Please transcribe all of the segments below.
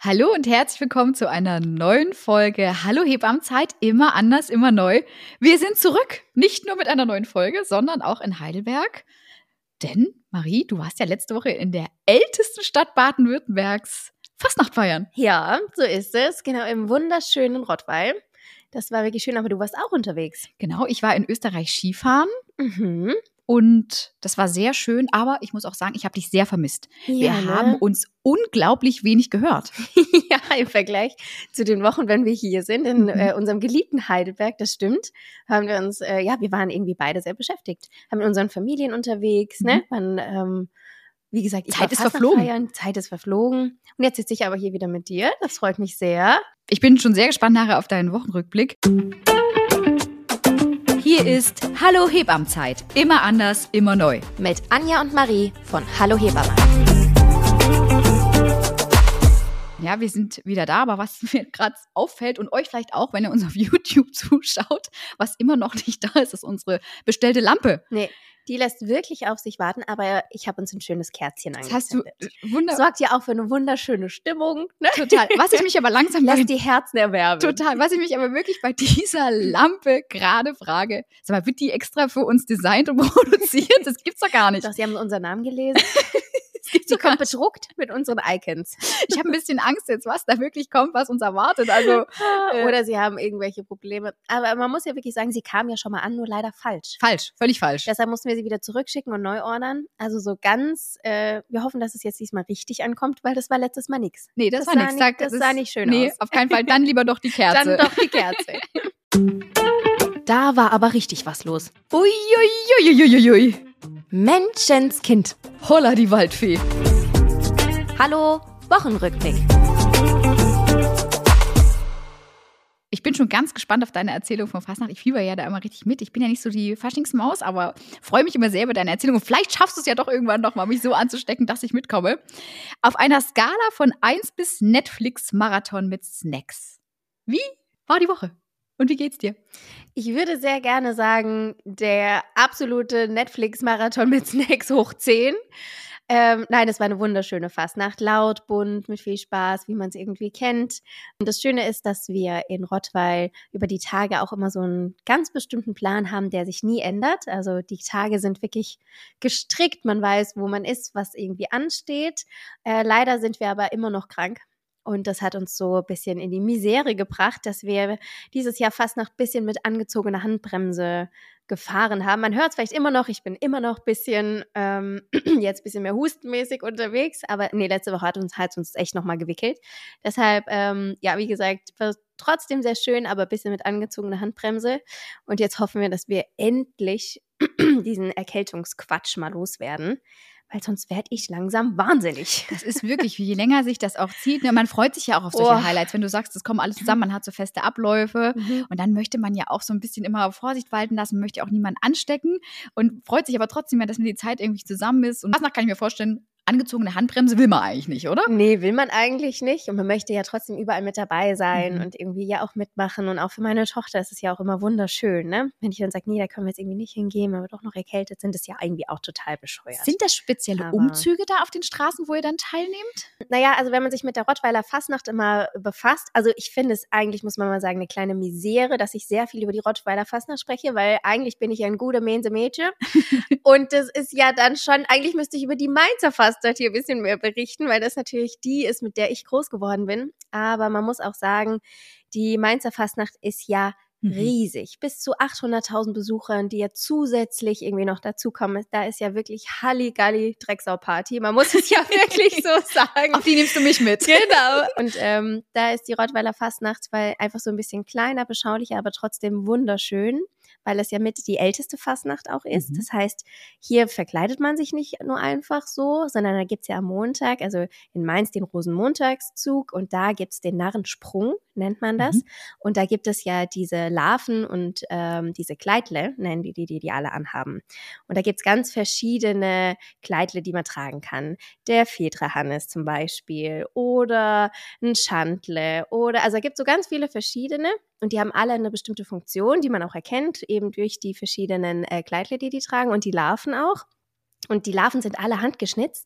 Hallo und herzlich willkommen zu einer neuen Folge Hallo Hebammenzeit, immer anders, immer neu. Wir sind zurück, nicht nur mit einer neuen Folge, sondern auch in Heidelberg. Denn, Marie, du warst ja letzte Woche in der ältesten Stadt Baden-Württembergs Fastnacht feiern. Ja, so ist es. Genau, im wunderschönen Rottweil. Das war wirklich schön, aber du warst auch unterwegs. Genau, ich war in Österreich Skifahren. Mhm. Und das war sehr schön, aber ich muss auch sagen, ich habe dich sehr vermisst. Ja, Wir haben uns unglaublich wenig gehört. Ja, im Vergleich zu den Wochen, wenn wir hier sind, in unserem geliebten Heidelberg, das stimmt, haben wir uns, wir waren irgendwie beide sehr beschäftigt. Haben mit unseren Familien unterwegs, ne? Waren, wie gesagt, ich Zeit war ist fast verflogen. Feiern, Zeit ist verflogen. Und jetzt sitze ich aber hier wieder mit dir. Das freut mich sehr. Ich bin schon sehr gespannt nachher auf deinen Wochenrückblick. Hier ist Hallo Hebammenzeit. Immer anders, immer neu. Mit Anja und Marie von Hallo Hebamme. Ja, wir sind wieder da, aber was mir gerade auffällt und euch vielleicht auch, wenn ihr uns auf YouTube zuschaut, was immer noch nicht da ist, ist unsere bestellte Lampe. Nee, die lässt wirklich auf sich warten, aber ich habe uns ein schönes Kerzchen Das hast du angezündet. Sorgt ja auch für eine wunderschöne Stimmung. Ne? Total. Was ich mich aber langsam lässt die Herzen erwärmen. Total. Was ich mich aber wirklich bei dieser Lampe gerade frage, sag mal, wird die extra für uns designt und produziert? Das gibt's doch gar nicht. Doch, Sie haben unseren Namen gelesen. Sie kommt bedruckt mit unseren Icons. Ich habe ein bisschen Angst jetzt, was da wirklich kommt, was uns erwartet. Also oder Sie haben irgendwelche Probleme. Aber man muss ja wirklich sagen, sie kam ja schon mal an, nur leider falsch. Falsch, völlig falsch. Deshalb mussten wir sie wieder zurückschicken und neu ordern. Also so ganz, wir hoffen, dass es jetzt diesmal richtig ankommt, weil das war letztes Mal nichts. Nee, das war nichts. Das sah nicht schön aus. Nee, auf keinen Fall. Dann lieber doch die Kerze. Dann doch die Kerze. Da war aber richtig was los. Uiuiuiuiui. Menschenskind. Holla die Waldfee. Hallo, Wochenrückblick. Ich bin schon ganz gespannt auf deine Erzählung von Fastnacht. Ich fieber ja da immer richtig mit. Ich bin ja nicht so die Faschingsmaus, aber freue mich immer sehr über deine Erzählung. Und vielleicht schaffst du es ja doch irgendwann noch mal, mich so anzustecken, dass ich mitkomme. Auf einer Skala von 1 bis Netflix-Marathon mit Snacks. Wie war die Woche? Und wie geht's dir? Ich würde sehr gerne sagen, absolute Netflix-Marathon mit Snacks hoch 10. Nein, es war eine wunderschöne Fastnacht. Laut, bunt, mit viel Spaß, wie man es irgendwie kennt. Und das Schöne ist, dass wir in Rottweil über die Tage auch immer so einen ganz bestimmten Plan haben, der sich nie ändert. Also die Tage sind wirklich gestrickt. Man weiß, wo man ist, was irgendwie ansteht. Leider sind wir aber immer noch krank. Und das hat uns so ein bisschen in die Misere gebracht, dass wir dieses Jahr fast noch ein bisschen mit angezogener Handbremse gefahren haben. Man hört es vielleicht immer noch, ich bin immer noch ein bisschen, jetzt ein bisschen mehr hustenmäßig unterwegs, aber nee, letzte Woche hat uns echt nochmal gewickelt. Deshalb, wie gesagt, war trotzdem sehr schön, aber ein bisschen mit angezogener Handbremse. Und jetzt hoffen wir, dass wir endlich diesen Erkältungsquatsch mal loswerden. Weil sonst werde ich langsam wahnsinnig. Das ist wirklich, je länger sich das auch zieht. Man freut sich ja auch auf solche Highlights, wenn du sagst, es kommen alles zusammen, man hat so feste Abläufe und dann möchte man ja auch so ein bisschen immer Vorsicht walten lassen, man möchte ja auch niemanden anstecken und freut sich aber trotzdem ja, dass mir die Zeit irgendwie zusammen ist. Und danach kann ich mir vorstellen, angezogene Handbremse will man eigentlich nicht, oder? Nee, will man eigentlich nicht. Und man möchte ja trotzdem überall mit dabei sein und irgendwie ja auch mitmachen. Und auch für meine Tochter ist es ja auch immer wunderschön, ne? Wenn ich dann sage, nee, da können wir jetzt irgendwie nicht hingehen, weil wir doch noch erkältet sind, ist ja irgendwie auch total bescheuert. Sind das spezielle Umzüge da auf den Straßen, wo ihr dann teilnehmt? Naja, also wenn man sich mit der Rottweiler Fastnacht immer befasst, also ich finde es eigentlich, muss man mal sagen, eine kleine Misere, dass ich sehr viel über die Rottweiler Fastnacht spreche, weil eigentlich bin ich ja ein guter Mädchen. Und das ist ja dann schon, eigentlich müsste ich über die Mainzer Fastnacht hier ein bisschen mehr berichten, weil das natürlich die ist, mit der ich groß geworden bin. Aber man muss auch sagen, die Mainzer Fastnacht ist ja riesig. Bis zu 800.000 Besuchern, die ja zusätzlich irgendwie noch dazukommen. Da ist ja wirklich Halligalli Drecksau-Party. Man muss es ja wirklich so sagen. Auf die nimmst du mich mit. Genau. Und da ist die Rottweiler Fastnacht, weil einfach so ein bisschen kleiner, beschaulicher, aber trotzdem wunderschön, weil es ja mit die älteste Fastnacht auch ist. Das heißt, hier verkleidet man sich nicht nur einfach so, sondern da gibt's ja am Montag, also in Mainz den Rosenmontagszug und da gibt's den Narrensprung, nennt man das. Und da gibt es ja diese Larven und diese Kleidle, nennen die alle anhaben. Und da gibt's ganz verschiedene Kleidle, die man tragen kann. Der Phaedrahannes zum Beispiel oder ein Schandle oder, also da gibt's so ganz viele verschiedene. Und die haben alle eine bestimmte Funktion, die man auch erkennt, eben durch die verschiedenen Kleidle, die tragen und die Larven auch. Und die Larven sind alle handgeschnitzt.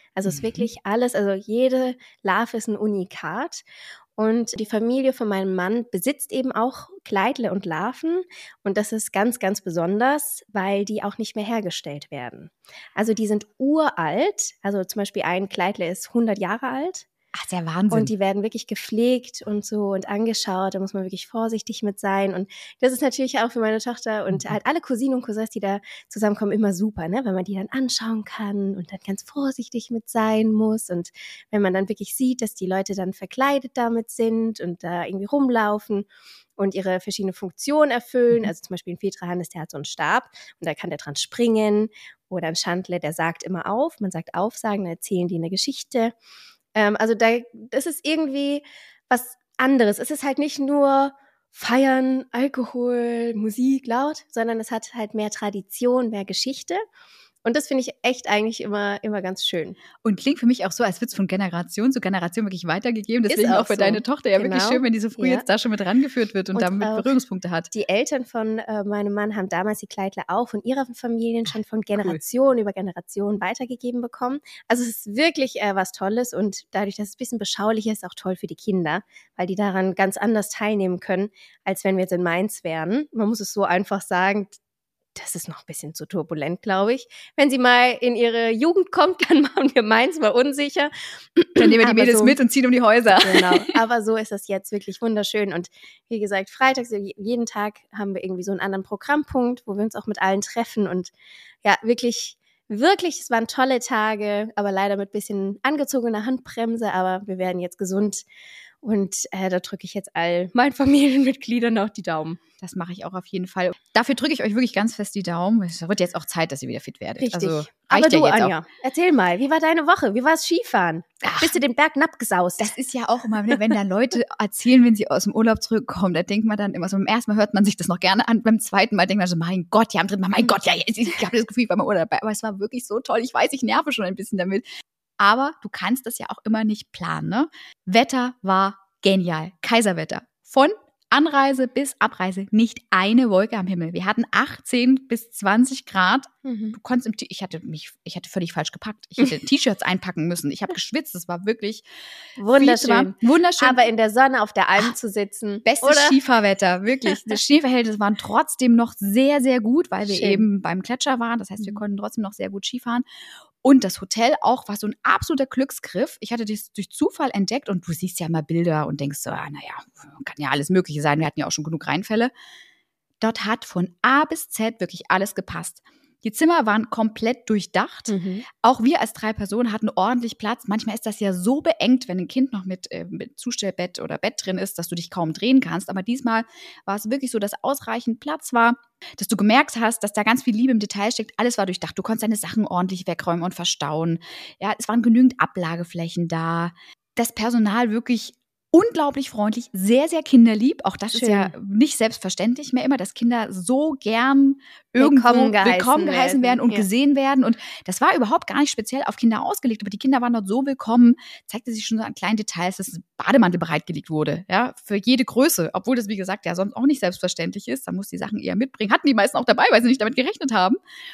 Also es ist wirklich alles, also jede Larve ist ein Unikat. Und die Familie von meinem Mann besitzt eben auch Kleidle und Larven. Und das ist ganz, ganz besonders, weil die auch nicht mehr hergestellt werden. Also die sind uralt. Also zum Beispiel ein Kleidle ist 100 Jahre alt. Ach, der Wahnsinn. Und die werden wirklich gepflegt und so und angeschaut. Da muss man wirklich vorsichtig mit sein. Und das ist natürlich auch für meine Tochter und halt alle Cousinen und Cousins, die da zusammenkommen, immer super, ne? Wenn man die dann anschauen kann und dann ganz vorsichtig mit sein muss. Und wenn man dann wirklich sieht, dass die Leute dann verkleidet damit sind und da irgendwie rumlaufen und ihre verschiedenen Funktionen erfüllen. Also zum Beispiel ein Phaedrahannes, der hat so einen Stab und da kann der dran springen. Oder ein Schandle, der sagt immer auf. Man sagt aufsagen, dann erzählen die eine Geschichte. Also das ist irgendwie was anderes. Es ist halt nicht nur Feiern, Alkohol, Musik, laut, sondern es hat halt mehr Tradition, mehr Geschichte. Und das finde ich echt eigentlich immer ganz schön. Und klingt für mich auch so, als wird es von Generation zu Generation wirklich weitergegeben. Deswegen auch für so. deine Tochter ja wirklich schön, wenn die so früh jetzt da schon mit rangeführt wird und damit Berührungspunkte hat. Die Eltern von meinem Mann haben damals die Kleidle auch von ihrer Familien schon von Generation über Generation weitergegeben bekommen. Also es ist wirklich was Tolles und dadurch, dass es ein bisschen beschaulicher ist, auch toll für die Kinder, weil die daran ganz anders teilnehmen können, als wenn wir jetzt in Mainz wären. Man muss es so einfach sagen, das ist noch ein bisschen zu turbulent, glaube ich. Wenn sie mal in ihre Jugend kommt, dann machen wir Mainz mal unsicher. Dann nehmen wir die Mädels mit und ziehen um die Häuser. Genau, aber so ist das jetzt wirklich wunderschön. Und wie gesagt, freitags, jeden Tag haben wir irgendwie so einen anderen Programmpunkt, wo wir uns auch mit allen treffen. Und ja, wirklich, es waren tolle Tage, aber leider mit ein bisschen angezogener Handbremse. Aber wir werden jetzt gesund. Und da drücke ich jetzt all meinen Familienmitgliedern auch die Daumen. Das mache ich auch auf jeden Fall. Dafür drücke ich euch wirklich ganz fest die Daumen. Es wird jetzt auch Zeit, dass ihr wieder fit werdet. Richtig. Also, aber du, ja Anja, erzähl mal, wie war deine Woche? Wie war es Skifahren? Bist du den Berg abgesaust? Das ist ja auch immer, wenn da Leute erzählen, wenn sie aus dem Urlaub zurückkommen, da denkt man dann immer so, beim ersten Mal hört man sich das noch gerne an, beim zweiten Mal denkt man so, mein Gott, ja, am dritten Mal, mein Gott, ja, ich habe das Gefühl, ich war mal Urlaub dabei. Aber es war wirklich so toll. Ich weiß, ich nerve schon ein bisschen damit. Aber du kannst das ja auch immer nicht planen, ne? Wetter war genial. Kaiserwetter. Von Anreise bis Abreise nicht eine Wolke am Himmel. Wir hatten 18 bis 20 Grad. Du konntest ich hatte völlig falsch gepackt. Ich hätte T-Shirts einpacken müssen. Ich habe geschwitzt. Das war wirklich wunderschön. Wunderschön. Aber in der Sonne auf der Alm zu sitzen. Bestes Skifahrwetter, wirklich. Die Schneeverhältnisse waren trotzdem noch sehr, sehr gut, weil wir eben beim Gletscher waren. Das heißt, wir konnten trotzdem noch sehr gut Skifahren. Und das Hotel auch war so ein absoluter Glücksgriff. Ich hatte das durch Zufall entdeckt und du siehst ja immer Bilder und denkst so, naja, kann ja alles Mögliche sein. Wir hatten ja auch schon genug Reinfälle. Dort hat von A bis Z wirklich alles gepasst. Die Zimmer waren komplett durchdacht. Auch wir als 3 Personen hatten ordentlich Platz. Manchmal ist das ja so beengt, wenn ein Kind noch mit Zustellbett oder Bett drin ist, dass du dich kaum drehen kannst. Aber diesmal war es wirklich so, dass ausreichend Platz war, dass du gemerkt hast, dass da ganz viel Liebe im Detail steckt. Alles war durchdacht. Du konntest deine Sachen ordentlich wegräumen und verstauen. Ja, es waren genügend Ablageflächen da. Das Personal wirklich unglaublich freundlich, sehr, sehr kinderlieb. Auch das ist ja nicht selbstverständlich mehr immer, dass Kinder so gern irgendwo willkommen geheißen werden und gesehen werden. Und das war überhaupt gar nicht speziell auf Kinder ausgelegt, aber die Kinder waren dort so willkommen, zeigte sich schon so an kleinen Details, dass ein Bademantel bereitgelegt wurde, ja, für jede Größe, obwohl das, wie gesagt, ja sonst auch nicht selbstverständlich ist. Da muss die Sachen eher mitbringen. Hatten die meisten auch dabei, weil sie nicht damit gerechnet haben.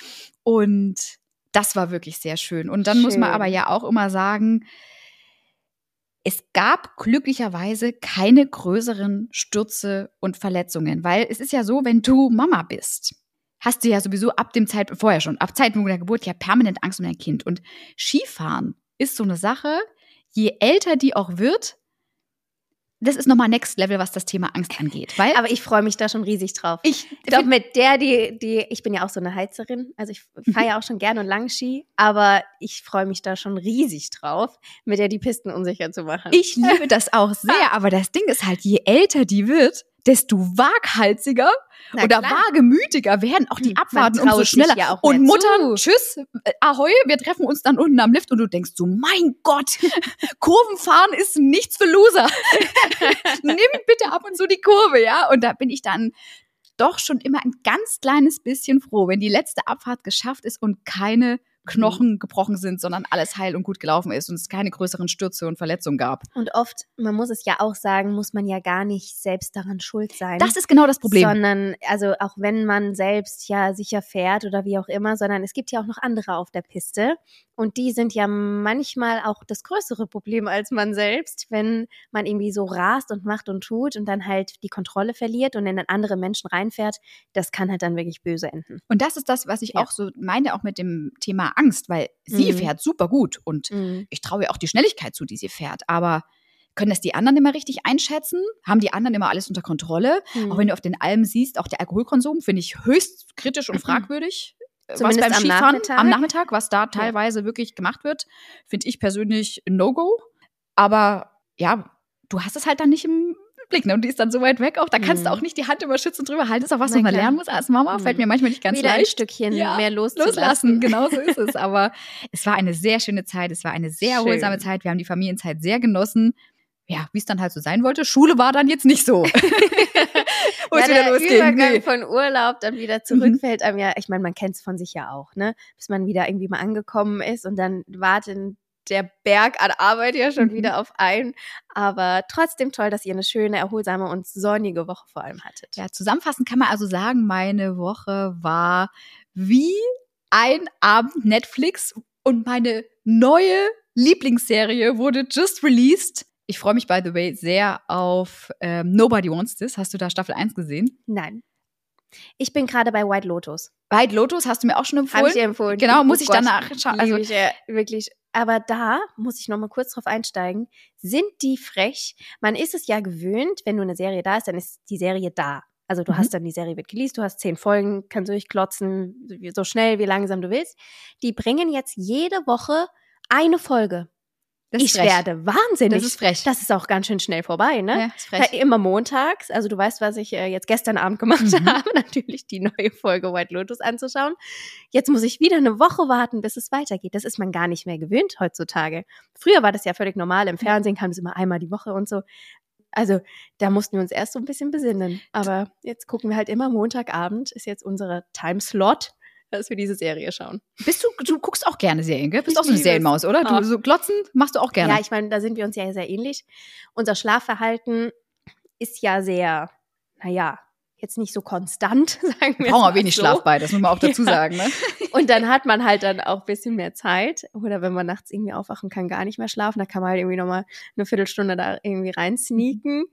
Und das war wirklich sehr schön. Und dann muss man aber ja auch immer sagen, es gab glücklicherweise keine größeren Stürze und Verletzungen, weil es ist ja so, wenn du Mama bist, hast du ja sowieso ab Zeitpunkt der Geburt ja permanent Angst um dein Kind. Und Skifahren ist so eine Sache, je älter die auch wird, das ist nochmal Next Level, was das Thema Angst angeht. Aber ich freue mich da schon riesig drauf. Ich glaube, mit ich bin ja auch so eine Heizerin, also ich fahre ja auch schon gerne und lang Ski, aber ich freue mich da schon riesig drauf, mit der die Pisten unsicher zu machen. Ich liebe das auch sehr, aber das Ding ist halt, je älter die wird, desto waghalsiger oder wagemütiger werden auch die Abfahrten umso schneller. Ja und Muttern, tschüss, ahoi, wir treffen uns dann unten am Lift und du denkst so, mein Gott, Kurvenfahren ist nichts für Loser. Nimm bitte ab und zu die Kurve, ja. Und da bin ich dann doch schon immer ein ganz kleines bisschen froh, wenn die letzte Abfahrt geschafft ist und keine Knochen gebrochen sind, sondern alles heil und gut gelaufen ist und es keine größeren Stürze und Verletzungen gab. Und oft, man muss es ja auch sagen, muss man ja gar nicht selbst daran schuld sein. Das ist genau das Problem. Sondern, also auch wenn man selbst ja sicher fährt oder wie auch immer, sondern es gibt ja auch noch andere auf der Piste Und die sind ja manchmal auch das größere Problem als man selbst, wenn man irgendwie so rast und macht und tut und dann halt die Kontrolle verliert und in einen anderen Menschen reinfährt. Das kann halt dann wirklich böse enden. Und das ist das, was ich auch so meine, auch mit dem Thema Angst, weil sie fährt super gut und ich traue ihr auch die Schnelligkeit zu, die sie fährt. Aber können das die anderen immer richtig einschätzen? Haben die anderen immer alles unter Kontrolle? Auch wenn du auf den Almen siehst, auch der Alkoholkonsum finde ich höchst kritisch und fragwürdig. Zumindest was beim am Skifahren Nachmittag. am Nachmittag, was da teilweise wirklich gemacht wird, finde ich persönlich ein No-Go. Aber ja, du hast es halt dann nicht im Blick, ne? Und die ist dann so weit weg auch, da kannst du auch nicht die Hand immer schützen drüber halten. Das ist auch was, was man lernen muss als Mama. Fällt mir manchmal nicht ganz Wieder leicht. ein Stückchen mehr loslassen. Genau so ist es. Aber es war eine sehr schöne Zeit. Es war eine sehr erholsame Zeit. Wir haben die Familienzeit sehr genossen. Ja, wie es dann halt so sein wollte. Schule war dann jetzt nicht so. Wo es wieder losging. Der Übergang von Urlaub dann wieder zurückfällt einem ja, ich meine, man kennt es von sich ja auch, ne? Bis man wieder irgendwie mal angekommen ist und dann wartet der Berg an Arbeit ja schon wieder auf einen. Aber trotzdem toll, dass ihr eine schöne, erholsame und sonnige Woche vor allem hattet. Ja, zusammenfassend kann man also sagen, meine Woche war wie ein Abend Netflix und meine neue Lieblingsserie wurde just released. Ich freue mich, by the way, sehr auf Nobody Wants This. Hast du da Staffel 1 gesehen? Nein. Ich bin gerade bei White Lotus. White Lotus hast du mir auch schon empfohlen? Habe ich dir empfohlen. Genau, muss ich danach schauen. Also ich wirklich. Aber da muss ich noch mal kurz drauf einsteigen. Sind die frech? Man ist es ja gewöhnt, wenn nur eine Serie da ist, dann ist die Serie da. Also du hast dann, die Serie wird geleast, du hast 10 Folgen, kannst durchklotzen, so schnell, wie langsam du willst. Die bringen jetzt jede Woche eine Folge. Ich werde wahnsinnig. Das ist frech. Das ist auch ganz schön schnell vorbei, ne? Ja, ist frech. Immer montags. Also du weißt, was ich jetzt gestern Abend gemacht habe, natürlich die neue Folge White Lotus anzuschauen. Jetzt muss ich wieder eine Woche warten, bis es weitergeht. Das ist man gar nicht mehr gewöhnt heutzutage. Früher war das ja völlig normal. Im Fernsehen kam es immer einmal die Woche und so. Also da mussten wir uns erst so ein bisschen besinnen. Aber jetzt gucken wir halt immer Montagabend, ist jetzt unsere Timeslot, dass wir diese Serie schauen. Du guckst auch gerne Serien, gell? Bist auch so eine Serienmaus, oder? Du so glotzen machst du auch gerne. Ja, ich meine, da sind wir uns ja sehr ähnlich. Unser Schlafverhalten ist ja sehr, jetzt nicht so konstant, sagen wir. Brauchen wir wenig Schlaf bei, das muss man auch dazu sagen, ne? Und dann hat man halt dann auch ein bisschen mehr Zeit. Oder wenn man nachts irgendwie aufwachen kann, gar nicht mehr schlafen, da kann man halt irgendwie nochmal eine Viertelstunde da irgendwie reinsneaken.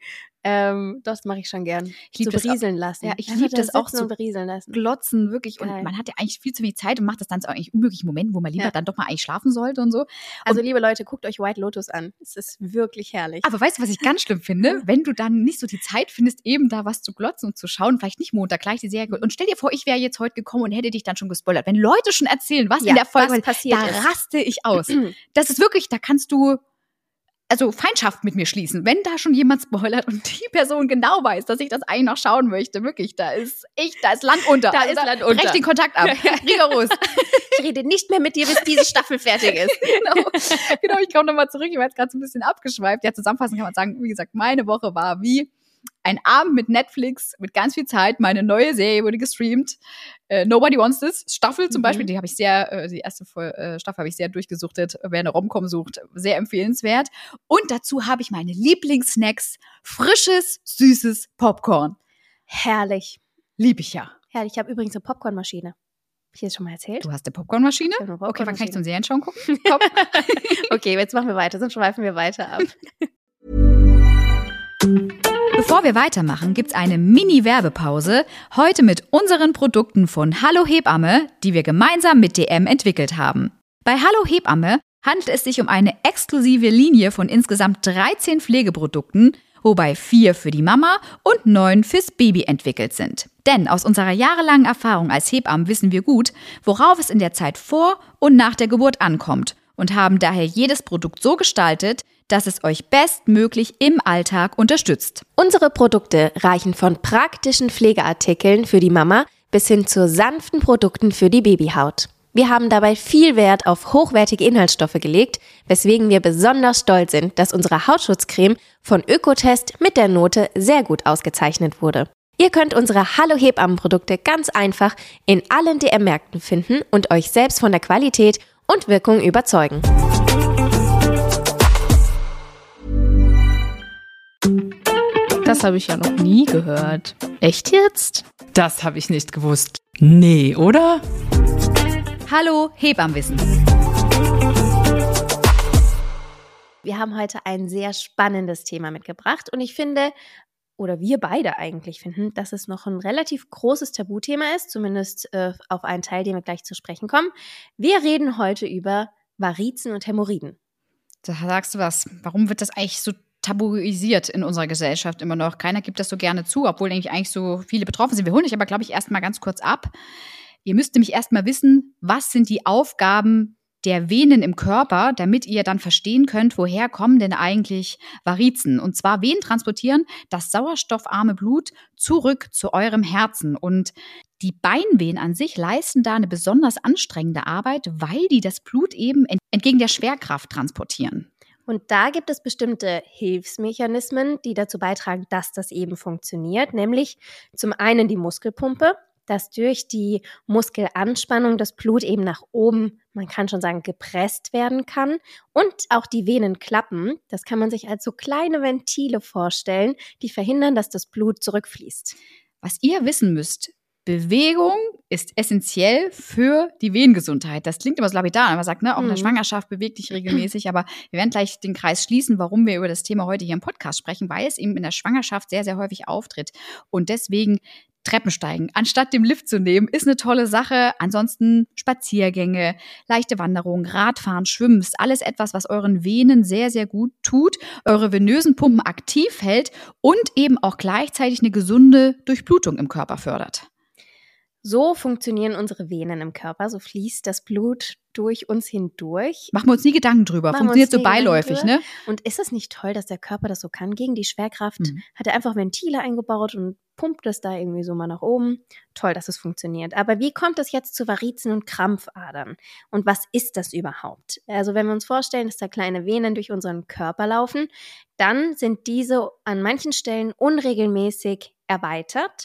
Das mache ich schon gern. Ich liebe so berieseln lassen. Ja, ich liebe das auch so berieseln lassen. Glotzen, wirklich. Geil. Und man hat ja eigentlich viel zu wenig Zeit und macht das dann so eigentlich unmöglichen Momenten, wo man lieber dann doch mal eigentlich schlafen sollte und so. Also liebe Leute, guckt euch White Lotus an. Es ist wirklich herrlich. Aber weißt du, was ich ganz schlimm finde? Wenn du dann nicht so die Zeit findest, eben da was zu glotzen und zu schauen, vielleicht nicht Montag gleich die Serie. Und stell dir vor, ich wäre jetzt heute gekommen und hätte dich dann schon gespoilert. Wenn Leute schon erzählen, was in der Folge passiert da ist, raste ich aus. Das ist wirklich, da kannst du Feindschaft mit mir schließen. Wenn da schon jemand spoilert und die Person genau weiß, dass ich das eigentlich noch schauen möchte, wirklich, da ist Land unter. Da ist Land unter. Brech den Kontakt ab. Rigoros. Ich rede nicht mehr mit dir, bis diese Staffel fertig ist. Genau, ich komme nochmal zurück. Ich war jetzt gerade so ein bisschen abgeschweift. Ja, zusammenfassend kann man sagen, wie gesagt, meine Woche war wie ein Abend mit Netflix, mit ganz viel Zeit. Meine neue Serie wurde gestreamt. Nobody Wants This. Staffel zum Beispiel, die erste Staffel habe ich sehr durchgesuchtet. Wer eine Rom-Com sucht, sehr empfehlenswert. Und dazu habe ich meine Lieblingssnacks, frisches, süßes Popcorn. Herrlich. Lieb ich ja. Herrlich. Ich habe übrigens eine Popcornmaschine. Habe ich das schon mal erzählt? Du hast eine Popcornmaschine? Okay, wann kann ich zum Serienschauen gucken? Top. Okay, jetzt machen wir weiter, sonst schweifen wir weiter ab. Bevor wir weitermachen, gibt's eine Mini-Werbepause. Heute mit unseren Produkten von Hallo Hebamme, die wir gemeinsam mit DM entwickelt haben. Bei Hallo Hebamme handelt es sich um eine exklusive Linie von insgesamt 13 Pflegeprodukten, wobei 4 für die Mama und 9 fürs Baby entwickelt sind. Denn aus unserer jahrelangen Erfahrung als Hebammen wissen wir gut, worauf es in der Zeit vor und nach der Geburt ankommt und haben daher jedes Produkt so gestaltet, dass es euch bestmöglich im Alltag unterstützt. Unsere Produkte reichen von praktischen Pflegeartikeln für die Mama bis hin zu sanften Produkten für die Babyhaut. Wir haben dabei viel Wert auf hochwertige Inhaltsstoffe gelegt, weswegen wir besonders stolz sind, dass unsere Hautschutzcreme von Ökotest mit der Note sehr gut ausgezeichnet wurde. Ihr könnt unsere Hallo Hebammen-Produkte ganz einfach in allen DM-Märkten finden und euch selbst von der Qualität und Wirkung überzeugen. Das habe ich ja noch nie gehört. Echt jetzt? Das habe ich nicht gewusst. Nee, oder? Hallo Hebammenwissen. Wir haben heute ein sehr spannendes Thema mitgebracht und ich finde, oder wir beide eigentlich finden, dass es noch ein relativ großes Tabuthema ist, zumindest auf einen Teil, den wir gleich zu sprechen kommen. Wir reden heute über Varizen und Hämorrhoiden. Da sagst du was. Warum wird das eigentlich so tabuisiert in unserer Gesellschaft immer noch? Keiner gibt das so gerne zu, obwohl eigentlich so viele betroffen sind. Wir holen euch aber, glaube ich, erstmal ganz kurz ab. Ihr müsst nämlich erstmal wissen, was sind die Aufgaben der Venen im Körper, damit ihr dann verstehen könnt, woher kommen denn eigentlich Varizen. Und zwar Venen transportieren das sauerstoffarme Blut zurück zu eurem Herzen. Und die Beinvenen an sich leisten da eine besonders anstrengende Arbeit, weil die das Blut eben entgegen der Schwerkraft transportieren. Und da gibt es bestimmte Hilfsmechanismen, die dazu beitragen, dass das eben funktioniert. Nämlich zum einen die Muskelpumpe, dass durch die Muskelanspannung das Blut eben nach oben, man kann schon sagen, gepresst werden kann. Und auch die Venenklappen, das kann man sich als so kleine Ventile vorstellen, die verhindern, dass das Blut zurückfließt. Was ihr wissen müsst: Bewegung ist essentiell für die Venengesundheit. Das klingt immer so lapidar, wenn man sagt, ne, auch in der Schwangerschaft beweg dich regelmäßig. Aber wir werden gleich den Kreis schließen, warum wir über das Thema heute hier im Podcast sprechen, weil es eben in der Schwangerschaft sehr, sehr häufig auftritt. Und deswegen Treppensteigen anstatt dem Lift zu nehmen, ist eine tolle Sache. Ansonsten Spaziergänge, leichte Wanderungen, Radfahren, Schwimmen ist alles etwas, was euren Venen sehr, sehr gut tut, eure venösen Pumpen aktiv hält und eben auch gleichzeitig eine gesunde Durchblutung im Körper fördert. So funktionieren unsere Venen im Körper, so fließt das Blut durch uns hindurch. Machen wir uns nie Gedanken drüber, funktioniert so beiläufig, ne? Und ist es nicht toll, dass der Körper das so kann? Gegen die Schwerkraft hat er einfach Ventile eingebaut und pumpt es da irgendwie so mal nach oben. Toll, dass es funktioniert. Aber wie kommt es jetzt zu Varizen und Krampfadern? Und was ist das überhaupt? Also wenn wir uns vorstellen, dass da kleine Venen durch unseren Körper laufen, dann sind diese an manchen Stellen unregelmäßig erweitert.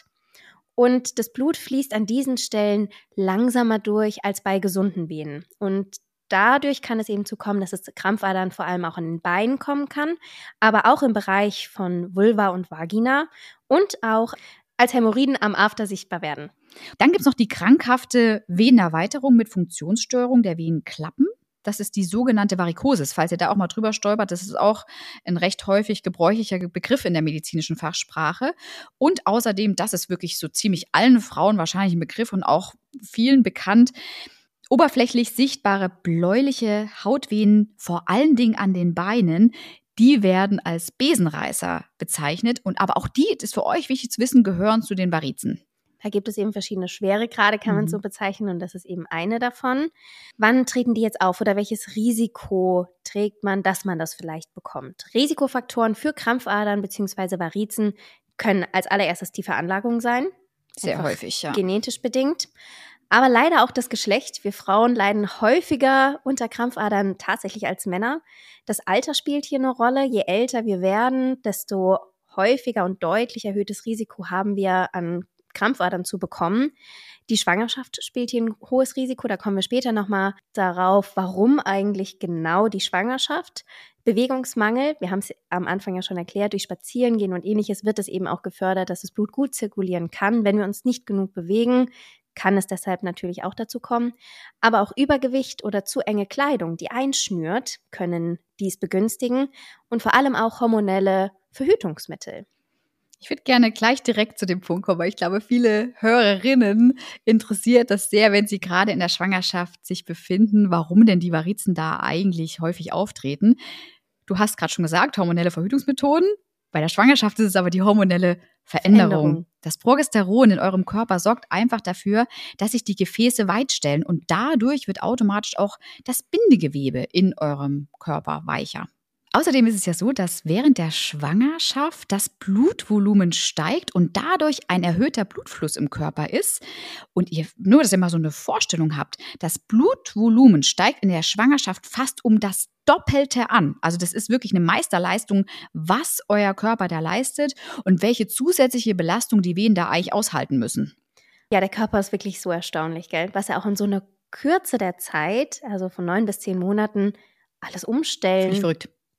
Und das Blut fließt an diesen Stellen langsamer durch als bei gesunden Venen. Und dadurch kann es eben zu kommen, dass es zu Krampfadern vor allem auch an den Beinen kommen kann, aber auch im Bereich von Vulva und Vagina und auch als Hämorrhoiden am After sichtbar werden. Dann gibt es noch die krankhafte Venenerweiterung mit Funktionsstörung der Venenklappen. Das ist die sogenannte Varikosis. Falls ihr da auch mal drüber stolpert, das ist auch ein recht häufig gebräuchlicher Begriff in der medizinischen Fachsprache. Und außerdem, das ist wirklich so ziemlich allen Frauen wahrscheinlich ein Begriff und auch vielen bekannt, oberflächlich sichtbare bläuliche Hautvenen, vor allen Dingen an den Beinen, die werden als Besenreißer bezeichnet. Und aber auch die, das ist für euch wichtig zu wissen, gehören zu den Varizen. Da gibt es eben verschiedene Schweregrade, kann man so bezeichnen, und das ist eben eine davon. Wann treten die jetzt auf oder welches Risiko trägt man, dass man das vielleicht bekommt? Risikofaktoren für Krampfadern bzw. Varizen können als allererstes die Veranlagung sein. Sehr häufig, ja. Genetisch bedingt. Aber leider auch das Geschlecht. Wir Frauen leiden häufiger unter Krampfadern tatsächlich als Männer. Das Alter spielt hier eine Rolle. Je älter wir werden, desto häufiger und deutlich erhöhtes Risiko haben wir, an Krampfadern zu bekommen. Die Schwangerschaft spielt hier ein hohes Risiko. Da kommen wir später nochmal darauf, warum eigentlich genau die Schwangerschaft. Bewegungsmangel, wir haben es am Anfang ja schon erklärt, durch Spazierengehen und Ähnliches wird es eben auch gefördert, dass das Blut gut zirkulieren kann. Wenn wir uns nicht genug bewegen, kann es deshalb natürlich auch dazu kommen. Aber auch Übergewicht oder zu enge Kleidung, die einschnürt, können dies begünstigen. Und vor allem auch hormonelle Verhütungsmittel. Ich würde gerne gleich direkt zu dem Punkt kommen, weil ich glaube, viele Hörerinnen interessiert das sehr, wenn sie gerade in der Schwangerschaft sich befinden, warum denn die Varizen da eigentlich häufig auftreten. Du hast gerade schon gesagt, hormonelle Verhütungsmethoden. Bei der Schwangerschaft ist es aber die hormonelle Veränderung. Das Progesteron in eurem Körper sorgt einfach dafür, dass sich die Gefäße weitstellen und dadurch wird automatisch auch das Bindegewebe in eurem Körper weicher. Außerdem ist es ja so, dass während der Schwangerschaft das Blutvolumen steigt und dadurch ein erhöhter Blutfluss im Körper ist. Und ihr, nur dass ihr mal so eine Vorstellung habt, das Blutvolumen steigt in der Schwangerschaft fast um das Doppelte an. Also das ist wirklich eine Meisterleistung, was euer Körper da leistet und welche zusätzliche Belastung die Venen da eigentlich aushalten müssen. Ja, der Körper ist wirklich so erstaunlich, gell? Was er auch in so einer Kürze der Zeit, also von 9 bis 10 Monaten, alles umstellen Finde ich verrückt.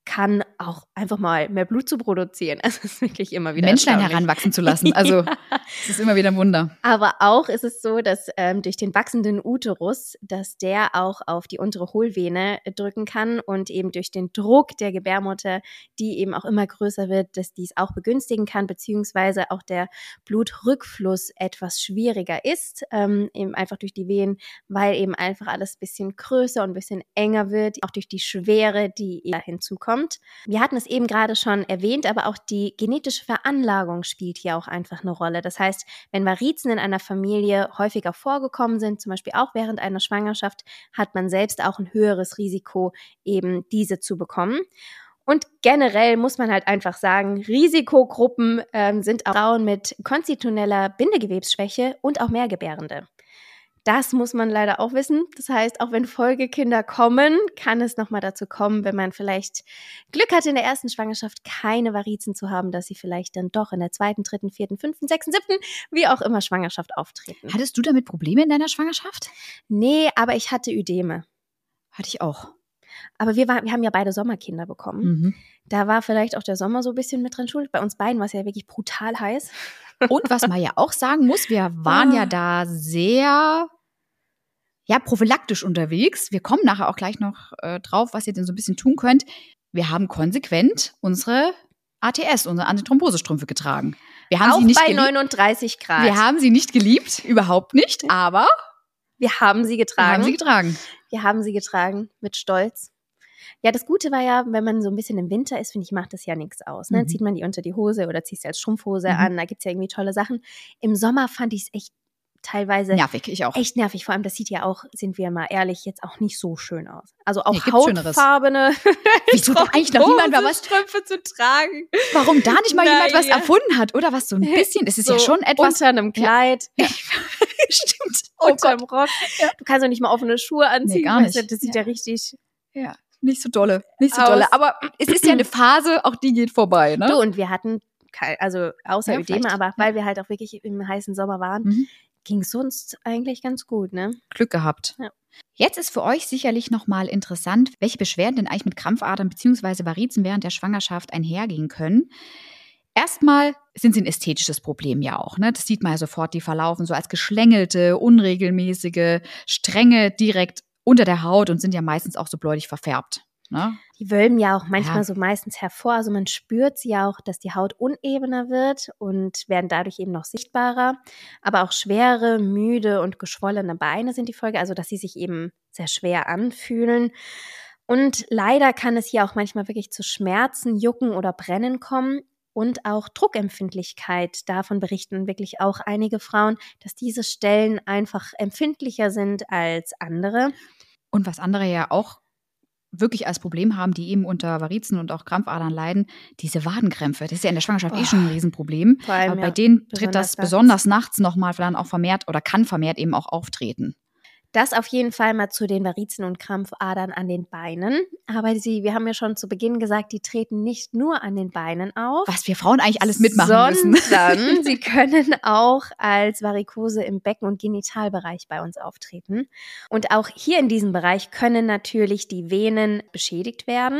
kann auch einfach mal mehr Blut zu produzieren. Also es ist wirklich immer wieder Menschlein heranwachsen zu lassen. Also es ist immer wieder ein Wunder. Aber auch ist es so, dass durch den wachsenden Uterus, dass der auch auf die untere Hohlvene drücken kann und eben durch den Druck der Gebärmutter, die eben auch immer größer wird, dass dies auch begünstigen kann, beziehungsweise auch der Blutrückfluss etwas schwieriger ist, eben einfach durch die Venen, weil eben einfach alles ein bisschen größer und ein bisschen enger wird, auch durch die Schwere, die da hinzukommt. Wir hatten es eben gerade schon erwähnt, aber auch die genetische Veranlagung spielt hier auch einfach eine Rolle. Das heißt, wenn Varizen in einer Familie häufiger vorgekommen sind, zum Beispiel auch während einer Schwangerschaft, hat man selbst auch ein höheres Risiko, eben diese zu bekommen. Und generell muss man halt einfach sagen, Risikogruppen sind auch Frauen mit konstitutioneller Bindegewebsschwäche und auch Mehrgebärende. Das muss man leider auch wissen. Das heißt, auch wenn Folgekinder kommen, kann es nochmal dazu kommen, wenn man vielleicht Glück hat, in der ersten Schwangerschaft keine Varizen zu haben, dass sie vielleicht dann doch in der 2., 3., 4., 5., 6., 7., wie auch immer Schwangerschaft auftreten. Hattest du damit Probleme in deiner Schwangerschaft? Nee, aber ich hatte Ödeme. Hatte ich auch. Aber wir haben ja beide Sommerkinder bekommen. Mhm. Da war vielleicht auch der Sommer so ein bisschen mit drin schuld. Bei uns beiden war es ja wirklich brutal heiß. Und was man ja auch sagen muss, wir waren ja da sehr prophylaktisch unterwegs. Wir kommen nachher auch gleich noch drauf, was ihr denn so ein bisschen tun könnt. Wir haben konsequent unsere ATS, unsere Antithrombosestrümpfe getragen. Wir haben auch sie nicht bei 39 Grad. Wir haben sie nicht geliebt, überhaupt nicht, aber wir haben sie getragen. Wir haben sie getragen. Wir haben sie getragen mit Stolz. Ja, das Gute war ja, wenn man so ein bisschen im Winter ist, finde ich, macht das ja nichts aus. Ne? Zieht man die unter die Hose oder ziehst sie als Strumpfhose an, da gibt's ja irgendwie tolle Sachen. Im Sommer fand ich es echt teilweise nervig, ich auch. Echt nervig. Vor allem, das sieht ja auch, sind wir mal ehrlich, jetzt auch nicht so schön aus. Also auch Schöneres. Hautfarbene. Wieso da eigentlich noch niemand mal was Strümpfe zu tragen? Warum da nicht mal jemand was erfunden hat, oder was so ein bisschen? Es ist so ja schon etwas unter einem Kleid. Ja. Stimmt. Unterm Rock. Ja. Du kannst doch nicht mal offene Schuhe anziehen. Nee, gar nicht. Das sieht ja richtig. Ja. Nicht so dolle. Aber es ist ja eine Phase, auch die geht vorbei, ne? Du, und wir hatten, also außer Ödeme, vielleicht. aber weil wir halt auch wirklich im heißen Sommer waren, ging es uns eigentlich ganz gut, ne? Glück gehabt. Ja. Jetzt ist für euch sicherlich nochmal interessant, welche Beschwerden denn eigentlich mit Krampfadern bzw. Varizen während der Schwangerschaft einhergehen können. Erstmal sind sie ein ästhetisches Problem ja auch, ne? Das sieht man ja sofort, die verlaufen so als geschlängelte, unregelmäßige Stränge direkt unter der Haut und sind ja meistens auch so bläulich verfärbt. Ne? Die wölben ja auch manchmal so meistens hervor. Also man spürt sie auch, dass die Haut unebener wird und werden dadurch eben noch sichtbarer. Aber auch schwere, müde und geschwollene Beine sind die Folge, also dass sie sich eben sehr schwer anfühlen. Und leider kann es hier auch manchmal wirklich zu Schmerzen, Jucken oder Brennen kommen. Und auch Druckempfindlichkeit, davon berichten wirklich auch einige Frauen, dass diese Stellen einfach empfindlicher sind als andere. Und was andere ja auch wirklich als Problem haben, die eben unter Varizen und auch Krampfadern leiden, diese Wadenkrämpfe. Das ist ja in der Schwangerschaft schon ein Riesenproblem. Vor allem, aber bei denen tritt das besonders nachts nochmal dann auch vermehrt oder kann vermehrt eben auch auftreten. Das auf jeden Fall mal zu den Varizen und Krampfadern an den Beinen. Aber wir haben ja schon zu Beginn gesagt, die treten nicht nur an den Beinen auf. Was wir Frauen eigentlich alles mitmachen müssen. Sondern sie können auch als Varikose im Becken- und Genitalbereich bei uns auftreten. Und auch hier in diesem Bereich können natürlich die Venen beschädigt werden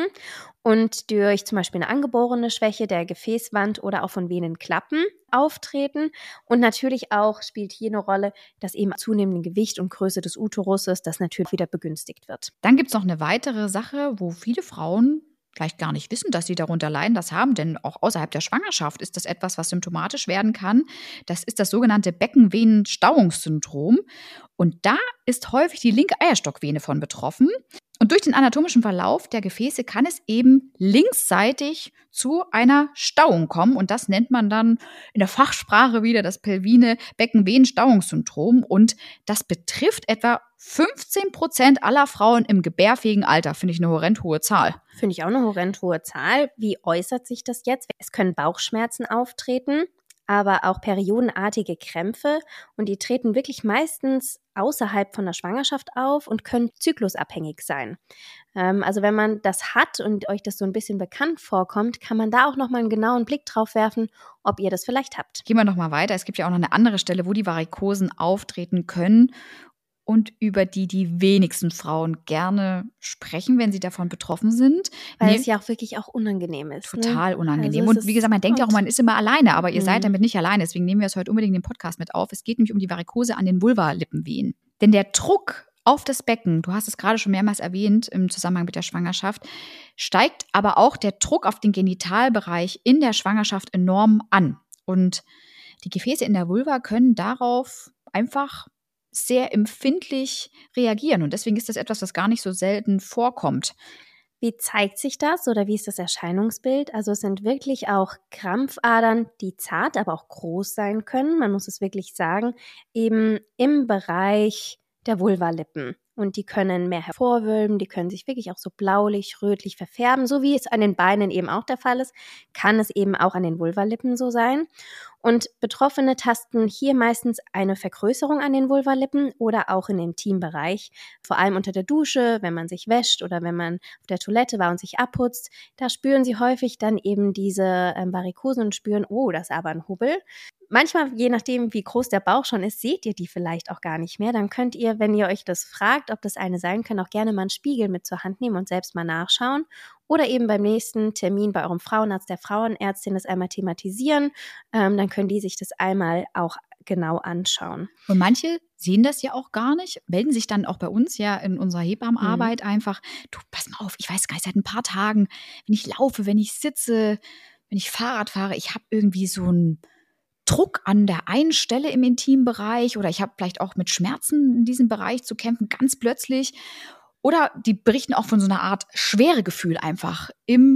und durch zum Beispiel eine angeborene Schwäche der Gefäßwand oder auch von Venenklappen auftreten. Und natürlich auch spielt hier eine Rolle, dass eben zunehmendem Gewicht und Größe des Uteruses das natürlich wieder begünstigt wird. Dann gibt es noch eine weitere Sache, wo viele Frauen vielleicht gar nicht wissen, dass sie darunter leiden, das haben, denn auch außerhalb der Schwangerschaft ist das etwas, was symptomatisch werden kann. Das ist das sogenannte Beckenvenenstauungssyndrom. Und da ist häufig die linke Eierstockvene von betroffen. Und durch den anatomischen Verlauf der Gefäße kann es eben linksseitig zu einer Stauung kommen. Und das nennt man dann in der Fachsprache wieder das pelvine Beckenvenenstauungssyndrom. Und das betrifft etwa 15% aller Frauen im gebärfähigen Alter. Finde ich eine horrend hohe Zahl. Finde ich auch eine horrend hohe Zahl. Wie äußert sich das jetzt? Es können Bauchschmerzen auftreten, aber auch periodenartige Krämpfe. Und die treten wirklich meistens außerhalb von der Schwangerschaft auf und können zyklusabhängig sein. Also wenn man das hat und euch das so ein bisschen bekannt vorkommt, kann man da auch nochmal einen genauen Blick drauf werfen, ob ihr das vielleicht habt. Gehen wir nochmal weiter. Es gibt ja auch noch eine andere Stelle, wo die Varikosen auftreten können. und über die die wenigsten Frauen gerne sprechen, wenn sie davon betroffen sind. Weil es ja auch wirklich auch unangenehm ist. Total unangenehm. Also und wie gesagt, man denkt ja auch, man ist immer alleine, aber ihr seid damit nicht alleine. Deswegen nehmen wir es heute unbedingt in den Podcast mit auf. Es geht nämlich um die Varikose an den Vulvalippenvenen. Denn der Druck auf das Becken, du hast es gerade schon mehrmals erwähnt im Zusammenhang mit der Schwangerschaft, steigt aber auch der Druck auf den Genitalbereich in der Schwangerschaft enorm an. Und die Gefäße in der Vulva können darauf einfach sehr empfindlich reagieren. Und deswegen ist das etwas, was gar nicht so selten vorkommt. Wie zeigt sich das oder wie ist das Erscheinungsbild? Also es sind wirklich auch Krampfadern, die zart, aber auch groß sein können. Man muss es wirklich sagen, eben im Bereich der Vulvalippen. Und die können mehr hervorwölben, die können sich wirklich auch so blaulich, rötlich verfärben. So wie es an den Beinen eben auch der Fall ist, kann es eben auch an den Vulvalippen so sein. Und Betroffene tasten hier meistens eine Vergrößerung an den Vulvalippen oder auch im Intimbereich. Vor allem unter der Dusche, wenn man sich wäscht oder wenn man auf der Toilette war und sich abputzt. Da spüren sie häufig dann eben diese Varikosen und spüren, oh, das ist aber ein Hubbel. Manchmal, je nachdem, wie groß der Bauch schon ist, seht ihr die vielleicht auch gar nicht mehr. Dann könnt ihr, wenn ihr euch das fragt, ob das eine sein kann, auch gerne mal einen Spiegel mit zur Hand nehmen und selbst mal nachschauen. Oder eben beim nächsten Termin bei eurem Frauenarzt, der Frauenärztin das einmal thematisieren. Dann können die sich das einmal auch genau anschauen. Und manche sehen das ja auch gar nicht, melden sich dann auch bei uns ja in unserer Hebammenarbeit einfach, du, pass mal auf, ich weiß gar nicht, seit ein paar Tagen, wenn ich laufe, wenn ich sitze, wenn ich Fahrrad fahre, ich habe irgendwie so einen Druck an der einen Stelle im Intimbereich oder ich habe vielleicht auch mit Schmerzen in diesem Bereich zu kämpfen, ganz plötzlich. Oder die berichten auch von so einer Art Schweregefühl einfach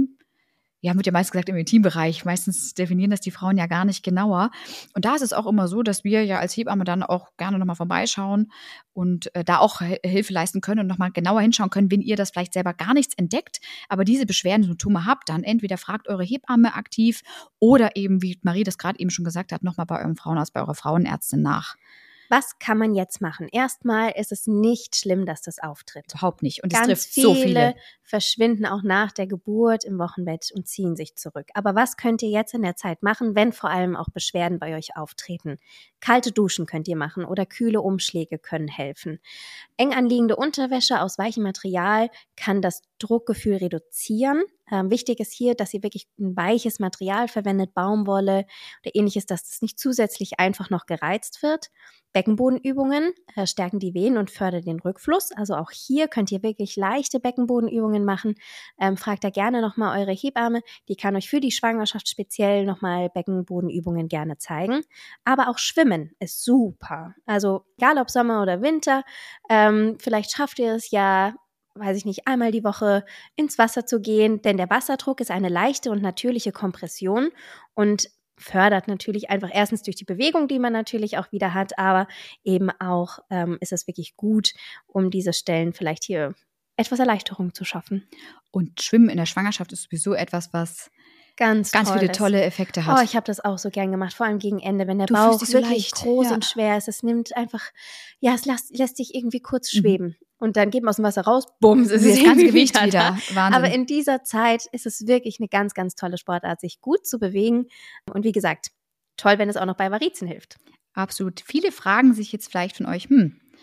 wird ja meist gesagt im Intimbereich. Meistens definieren das die Frauen ja gar nicht genauer. Und da ist es auch immer so, dass wir ja als Hebamme dann auch gerne nochmal vorbeischauen und da auch Hilfe leisten können und nochmal genauer hinschauen können, wenn ihr das vielleicht selber gar nichts entdeckt, aber diese Beschwerden, Symptome habt, dann entweder fragt eure Hebamme aktiv oder eben, wie Marie das gerade eben schon gesagt hat, nochmal bei eurem Frauenarzt, bei eurer Frauenärztin nach. Was kann man jetzt machen? Erstmal ist es nicht schlimm, dass das auftritt. Überhaupt nicht. Und es Ganz trifft so viele. Verschwinden auch nach der Geburt im Wochenbett und ziehen sich zurück. Aber was könnt ihr jetzt in der Zeit machen, wenn vor allem auch Beschwerden bei euch auftreten? Kalte Duschen könnt ihr machen oder kühle Umschläge können helfen. Eng anliegende Unterwäsche aus weichem Material kann das Druckgefühl reduzieren. Wichtig ist hier, dass ihr wirklich ein weiches Material verwendet, Baumwolle oder ähnliches, dass das nicht zusätzlich einfach noch gereizt wird. Beckenbodenübungen stärken die Venen und fördern den Rückfluss. Also auch hier könnt ihr wirklich leichte Beckenbodenübungen machen. Fragt da gerne nochmal eure Hebamme. Die kann euch für die Schwangerschaft speziell nochmal Beckenbodenübungen gerne zeigen. Aber auch Schwimmen ist super. Also egal ob Sommer oder Winter, vielleicht schafft ihr es ja, weiß ich nicht, einmal die Woche ins Wasser zu gehen, denn der Wasserdruck ist eine leichte und natürliche Kompression und fördert natürlich einfach erstens durch die Bewegung, die man natürlich auch wieder hat, aber eben auch ist es wirklich gut, um diese Stellen vielleicht hier etwas Erleichterung zu schaffen. Und Schwimmen in der Schwangerschaft ist sowieso etwas, was ganz viele tolle Effekte hat. Oh, ich habe das auch so gern gemacht, vor allem gegen Ende, wenn der Bauch wirklich so groß und schwer ist. Es nimmt einfach, es lässt sich irgendwie kurz schweben. Und dann geht man aus dem Wasser raus, bums, ist das ganze Gewicht wieder. Wahnsinn. Aber in dieser Zeit ist es wirklich eine ganz, ganz tolle Sportart, sich gut zu bewegen. Und wie gesagt, toll, wenn es auch noch bei Varizen hilft. Absolut. Viele fragen sich jetzt vielleicht von euch,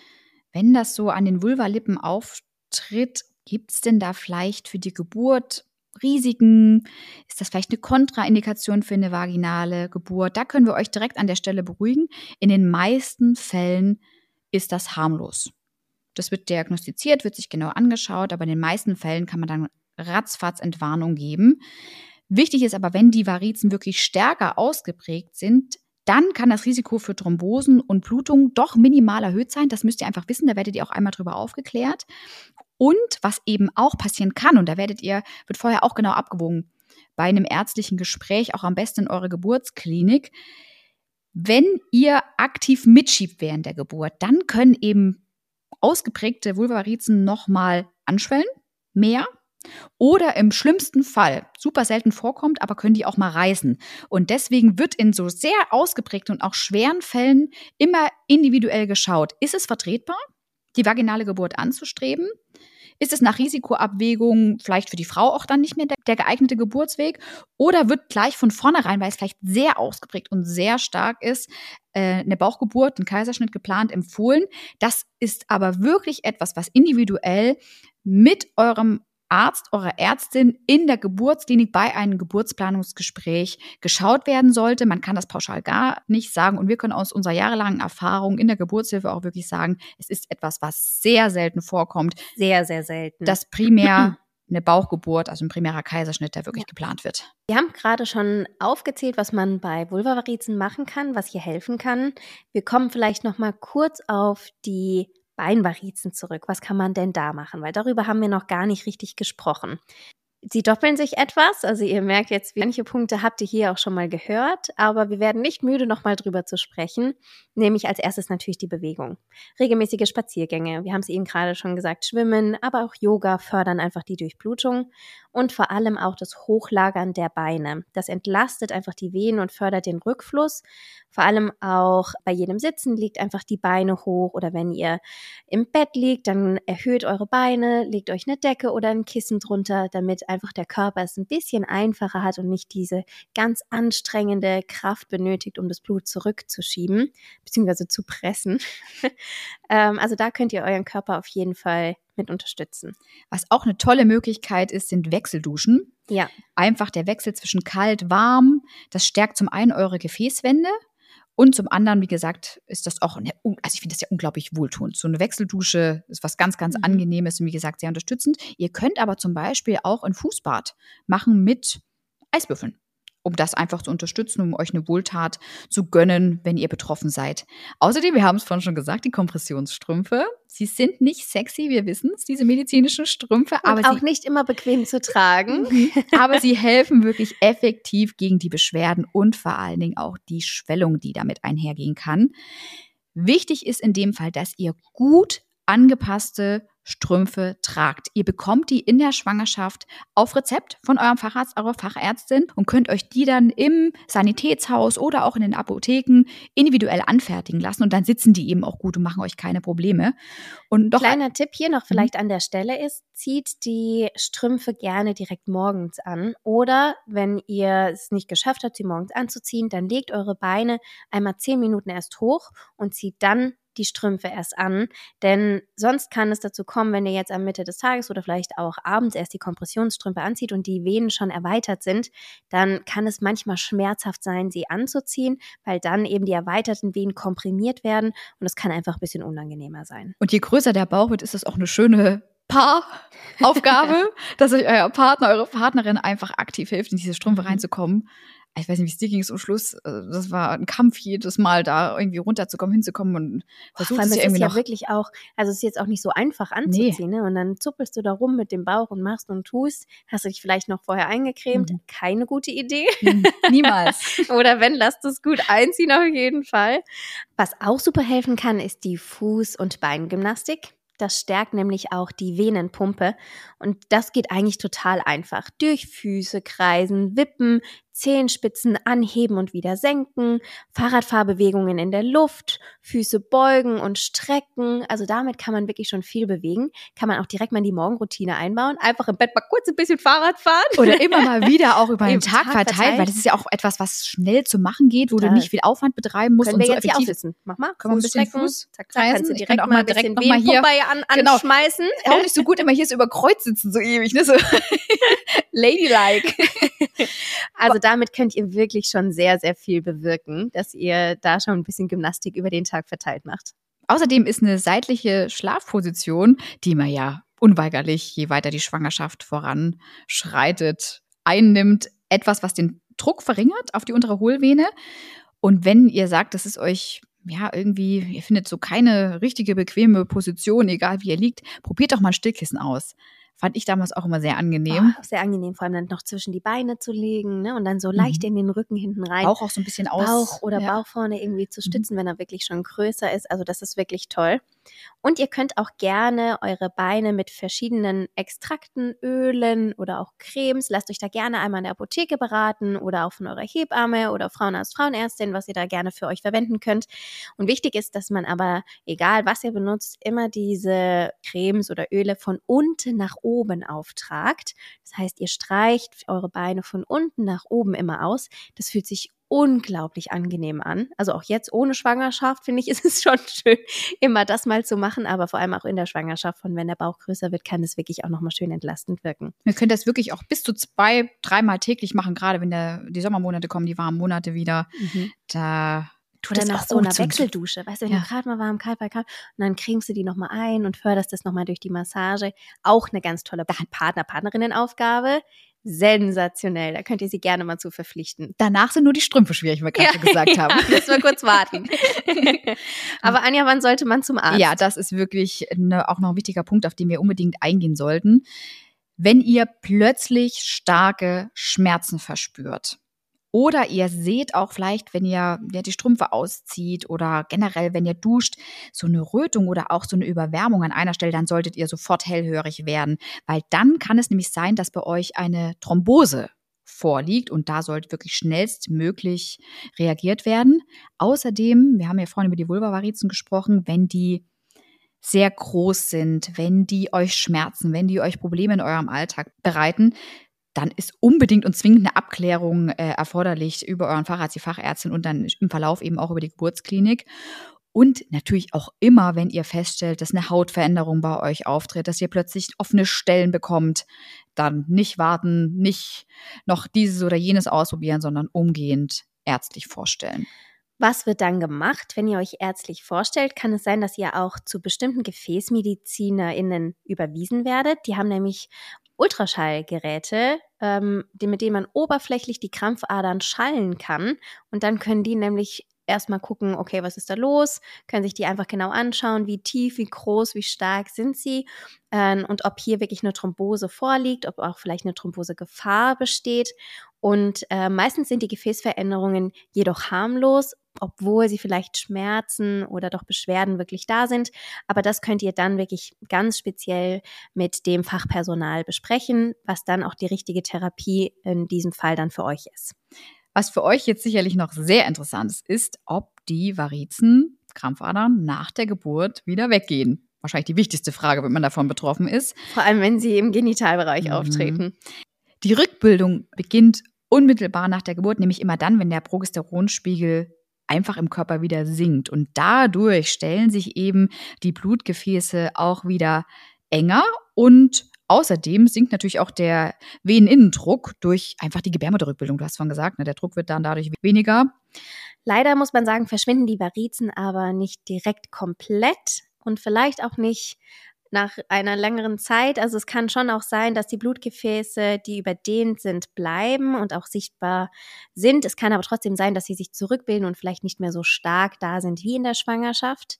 wenn das so an den Vulvalippen auftritt, gibt es denn da vielleicht für die Geburt Risiken? Ist das vielleicht eine Kontraindikation für eine vaginale Geburt? Da können wir euch direkt an der Stelle beruhigen. In den meisten Fällen ist das harmlos. Das wird diagnostiziert, wird sich genau angeschaut, aber in den meisten Fällen kann man dann ratzfatz Entwarnung geben. Wichtig ist aber, wenn die Varizen wirklich stärker ausgeprägt sind, dann kann das Risiko für Thrombosen und Blutungen doch minimal erhöht sein. Das müsst ihr einfach wissen, da werdet ihr auch einmal drüber aufgeklärt. Und was eben auch passieren kann, und da wird vorher auch genau abgewogen, bei einem ärztlichen Gespräch, auch am besten in eurer Geburtsklinik, wenn ihr aktiv mitschiebt während der Geburt, dann können eben ausgeprägte Vulvavarizen nochmal anschwellen, mehr. Oder im schlimmsten Fall, super selten vorkommt, aber können die auch mal reißen. Und deswegen wird in so sehr ausgeprägten und auch schweren Fällen immer individuell geschaut. Ist es vertretbar, die vaginale Geburt anzustreben? Ist es nach Risikoabwägung vielleicht für die Frau auch dann nicht mehr der geeignete Geburtsweg? Oder wird gleich von vornherein, weil es vielleicht sehr ausgeprägt und sehr stark ist, eine Bauchgeburt, ein Kaiserschnitt geplant, empfohlen? Das ist aber wirklich etwas, was individuell mit eurem Arzt, eurer Ärztin in der Geburtsklinik bei einem Geburtsplanungsgespräch geschaut werden sollte. Man kann das pauschal gar nicht sagen und wir können aus unserer jahrelangen Erfahrung in der Geburtshilfe auch wirklich sagen, es ist etwas, was sehr selten vorkommt. Sehr, sehr selten. Dass primär eine Bauchgeburt, also ein primärer Kaiserschnitt, der wirklich geplant wird. Wir haben gerade schon aufgezählt, was man bei Vulvavarizen machen kann, was hier helfen kann. Wir kommen vielleicht noch mal kurz auf die Beinvarizen zurück. Was kann man denn da machen? Weil darüber haben wir noch gar nicht richtig gesprochen. Sie doppeln sich etwas, also ihr merkt jetzt, manche Punkte habt ihr hier auch schon mal gehört, aber wir werden nicht müde, nochmal drüber zu sprechen, nämlich als erstes natürlich die Bewegung. Regelmäßige Spaziergänge, wir haben es eben gerade schon gesagt, Schwimmen, aber auch Yoga fördern einfach die Durchblutung und vor allem auch das Hochlagern der Beine. Das entlastet einfach die Venen und fördert den Rückfluss. Vor allem auch bei jedem Sitzen legt einfach die Beine hoch oder wenn ihr im Bett liegt, dann erhöht eure Beine, legt euch eine Decke oder ein Kissen drunter, damit einfach der Körper es ein bisschen einfacher hat und nicht diese ganz anstrengende Kraft benötigt, um das Blut zurückzuschieben, beziehungsweise zu pressen. Also da könnt ihr euren Körper auf jeden Fall mit unterstützen. Was auch eine tolle Möglichkeit ist, sind Wechselduschen. Ja. Einfach der Wechsel zwischen kalt, warm, das stärkt zum einen eure Gefäßwände und zum anderen, wie gesagt, ist das auch, also ich finde das ja unglaublich wohltuend. So eine Wechseldusche ist was ganz, ganz Angenehmes und wie gesagt, sehr unterstützend. Ihr könnt aber zum Beispiel auch ein Fußbad machen mit Eiswürfeln, um das einfach zu unterstützen, um euch eine Wohltat zu gönnen, wenn ihr betroffen seid. Außerdem, wir haben es vorhin schon gesagt, die Kompressionsstrümpfe, sie sind nicht sexy, wir wissen es, diese medizinischen Strümpfe. Und aber auch nicht immer bequem zu tragen. Aber sie helfen wirklich effektiv gegen die Beschwerden und vor allen Dingen auch die Schwellung, die damit einhergehen kann. Wichtig ist in dem Fall, dass ihr gut angepasste Strümpfe tragt. Ihr bekommt die in der Schwangerschaft auf Rezept von eurem Facharzt, eurer Fachärztin und könnt euch die dann im Sanitätshaus oder auch in den Apotheken individuell anfertigen lassen und dann sitzen die eben auch gut und machen euch keine Probleme. Und doch Kleiner Tipp hier noch vielleicht an der Stelle ist, zieht die Strümpfe gerne direkt morgens an oder wenn ihr es nicht geschafft habt, sie morgens anzuziehen, dann legt eure Beine einmal 10 Minuten erst hoch und zieht dann die Strümpfe erst an, denn sonst kann es dazu kommen, wenn ihr jetzt am Mitte des Tages oder vielleicht auch abends erst die Kompressionsstrümpfe anzieht und die Venen schon erweitert sind, dann kann es manchmal schmerzhaft sein, sie anzuziehen, weil dann eben die erweiterten Venen komprimiert werden und es kann einfach ein bisschen unangenehmer sein. Und je größer der Bauch wird, ist das auch eine schöne Paaraufgabe, dass euch euer Partner, eure Partnerin einfach aktiv hilft, in diese Strümpfe reinzukommen. Ich weiß nicht, wie es dir ging zum Schluss. Das war ein Kampf jedes Mal, da irgendwie runterzukommen, hinzukommen und versucht es ja irgendwie noch. Ja wirklich auch, also es ist jetzt auch nicht so einfach anzuziehen, ne? Und dann zuppelst du da rum mit dem Bauch und machst und tust. Hast du dich vielleicht noch vorher eingecremt? Keine gute Idee. Niemals. Oder wenn, lasst es gut einziehen auf jeden Fall. Was auch super helfen kann, ist die Fuß- und Beingymnastik. Das stärkt nämlich auch die Venenpumpe und das geht eigentlich total einfach. Durch Füße kreisen, wippen, Zehenspitzen anheben und wieder senken, Fahrradfahrbewegungen in der Luft, Füße beugen und strecken. Also damit kann man wirklich schon viel bewegen. Kann man auch direkt mal in die Morgenroutine einbauen. Einfach im Bett mal kurz ein bisschen Fahrrad fahren. Oder immer mal wieder auch über den Tag verteilt, weil das ist ja auch etwas, was schnell zu machen geht, wo du nicht viel Aufwand betreiben musst. Können und wir so jetzt hier effektiv aufsitzen. Mach mal. Können wir ein bisschen Fuß zack, zack, kannst du ich direkt auch mal ein bisschen noch mal hier anschmeißen. Auch nicht so gut immer hier so über Kreuz sitzen, so ewig, ne? So ladylike. Also damit könnt ihr wirklich schon sehr, sehr viel bewirken, dass ihr da schon ein bisschen Gymnastik über den Tag verteilt macht. Außerdem ist eine seitliche Schlafposition, die man ja unweigerlich, je weiter die Schwangerschaft voranschreitet, einnimmt, etwas, was den Druck verringert auf die untere Hohlvene. Und wenn ihr sagt, das ist euch ja irgendwie, ihr findet so keine richtige, bequeme Position, egal wie ihr liegt, probiert doch mal ein Stillkissen aus. Fand ich damals auch immer sehr angenehm. Sehr angenehm, vor allem dann noch zwischen die Beine zu legen, ne? Und dann so leicht in den Rücken hinten rein. Bauch auch so ein bisschen aus. Bauch oder Bauch vorne irgendwie zu stützen, wenn er wirklich schon größer ist. Also das ist wirklich toll. Und ihr könnt auch gerne eure Beine mit verschiedenen Extrakten, Ölen oder auch Cremes, lasst euch da gerne einmal in der Apotheke beraten oder auch von eurer Hebamme oder Frauenarzt, Frauenärztin, was ihr da gerne für euch verwenden könnt. Und wichtig ist, dass man aber, egal was ihr benutzt, immer diese Cremes oder Öle von unten nach oben auftragt. Das heißt, ihr streicht eure Beine von unten nach oben immer aus. Das fühlt sich unglaublich angenehm an. Also auch jetzt ohne Schwangerschaft, finde ich, ist es schon schön, immer das mal zu machen, aber vor allem auch in der Schwangerschaft, von wenn der Bauch größer wird, kann es wirklich auch nochmal schön entlastend wirken. Wir können das wirklich auch bis zu 2-3 Mal täglich machen, gerade wenn die Sommermonate kommen, die warmen Monate wieder. Da tut Oder das nach auch so einer gut zu- Wechseldusche, weißt du, wenn Ja. du gerade mal warm, kalt, und dann cremst du die nochmal ein und förderst das nochmal durch die Massage. Auch eine ganz tolle Partnerinnenaufgabe. Sensationell, da könnt ihr sie gerne mal zu verpflichten. Danach sind nur die Strümpfe schwierig, wie wir gerade gesagt haben. Müssen wir kurz warten. Aber Anja, wann sollte man zum Arzt? Ja, das ist wirklich auch noch ein wichtiger Punkt, auf den wir unbedingt eingehen sollten. Wenn ihr plötzlich starke Schmerzen verspürt oder ihr seht auch vielleicht, wenn ihr die Strümpfe auszieht oder generell, wenn ihr duscht, so eine Rötung oder auch so eine Überwärmung an einer Stelle, dann solltet ihr sofort hellhörig werden, weil dann kann es nämlich sein, dass bei euch eine Thrombose vorliegt und da sollte wirklich schnellstmöglich reagiert werden. Außerdem, wir haben ja vorhin über die Vulvavarizen gesprochen, wenn die sehr groß sind, wenn die euch schmerzen, wenn die euch Probleme in eurem Alltag bereiten, dann ist unbedingt und zwingend eine Abklärung erforderlich über euren Facharzt, die Fachärztin und dann im Verlauf eben auch über die Geburtsklinik. Und natürlich auch immer, wenn ihr feststellt, dass eine Hautveränderung bei euch auftritt, dass ihr plötzlich offene Stellen bekommt, dann nicht warten, nicht noch dieses oder jenes ausprobieren, sondern umgehend ärztlich vorstellen. Was wird dann gemacht, wenn ihr euch ärztlich vorstellt? Kann es sein, dass ihr auch zu bestimmten GefäßmedizinerInnen überwiesen werdet? Die haben nämlich Ultraschallgeräte, mit denen man oberflächlich die Krampfadern schallen kann. Und dann können die nämlich erstmal gucken, okay, was ist da los? Können sich die einfach genau anschauen, wie tief, wie groß, wie stark sind sie und ob hier wirklich eine Thrombose vorliegt, ob auch vielleicht eine Thrombosegefahr besteht. Und meistens sind die Gefäßveränderungen jedoch harmlos, obwohl sie vielleicht Schmerzen oder doch Beschwerden wirklich da sind. Aber das könnt ihr dann wirklich ganz speziell mit dem Fachpersonal besprechen, was dann auch die richtige Therapie in diesem Fall dann für euch ist. Was für euch jetzt sicherlich noch sehr interessant ist, ob die Varizen, Krampfadern, nach der Geburt wieder weggehen. Wahrscheinlich die wichtigste Frage, wenn man davon betroffen ist. Vor allem, wenn sie im Genitalbereich auftreten. Die Rückbildung beginnt unmittelbar nach der Geburt, nämlich immer dann, wenn der Progesteronspiegel einfach im Körper wieder sinkt. Und dadurch stellen sich eben die Blutgefäße auch wieder enger und außerdem sinkt natürlich auch der Veneninnendruck durch einfach die Gebärmutterrückbildung. Du hast vorhin gesagt, ne, der Druck wird dann dadurch weniger. Leider muss man sagen, verschwinden die Varizen aber nicht direkt komplett und vielleicht auch nicht nach einer längeren Zeit. Also es kann schon auch sein, dass die Blutgefäße, die überdehnt sind, bleiben und auch sichtbar sind. Es kann aber trotzdem sein, dass sie sich zurückbilden und vielleicht nicht mehr so stark da sind wie in der Schwangerschaft.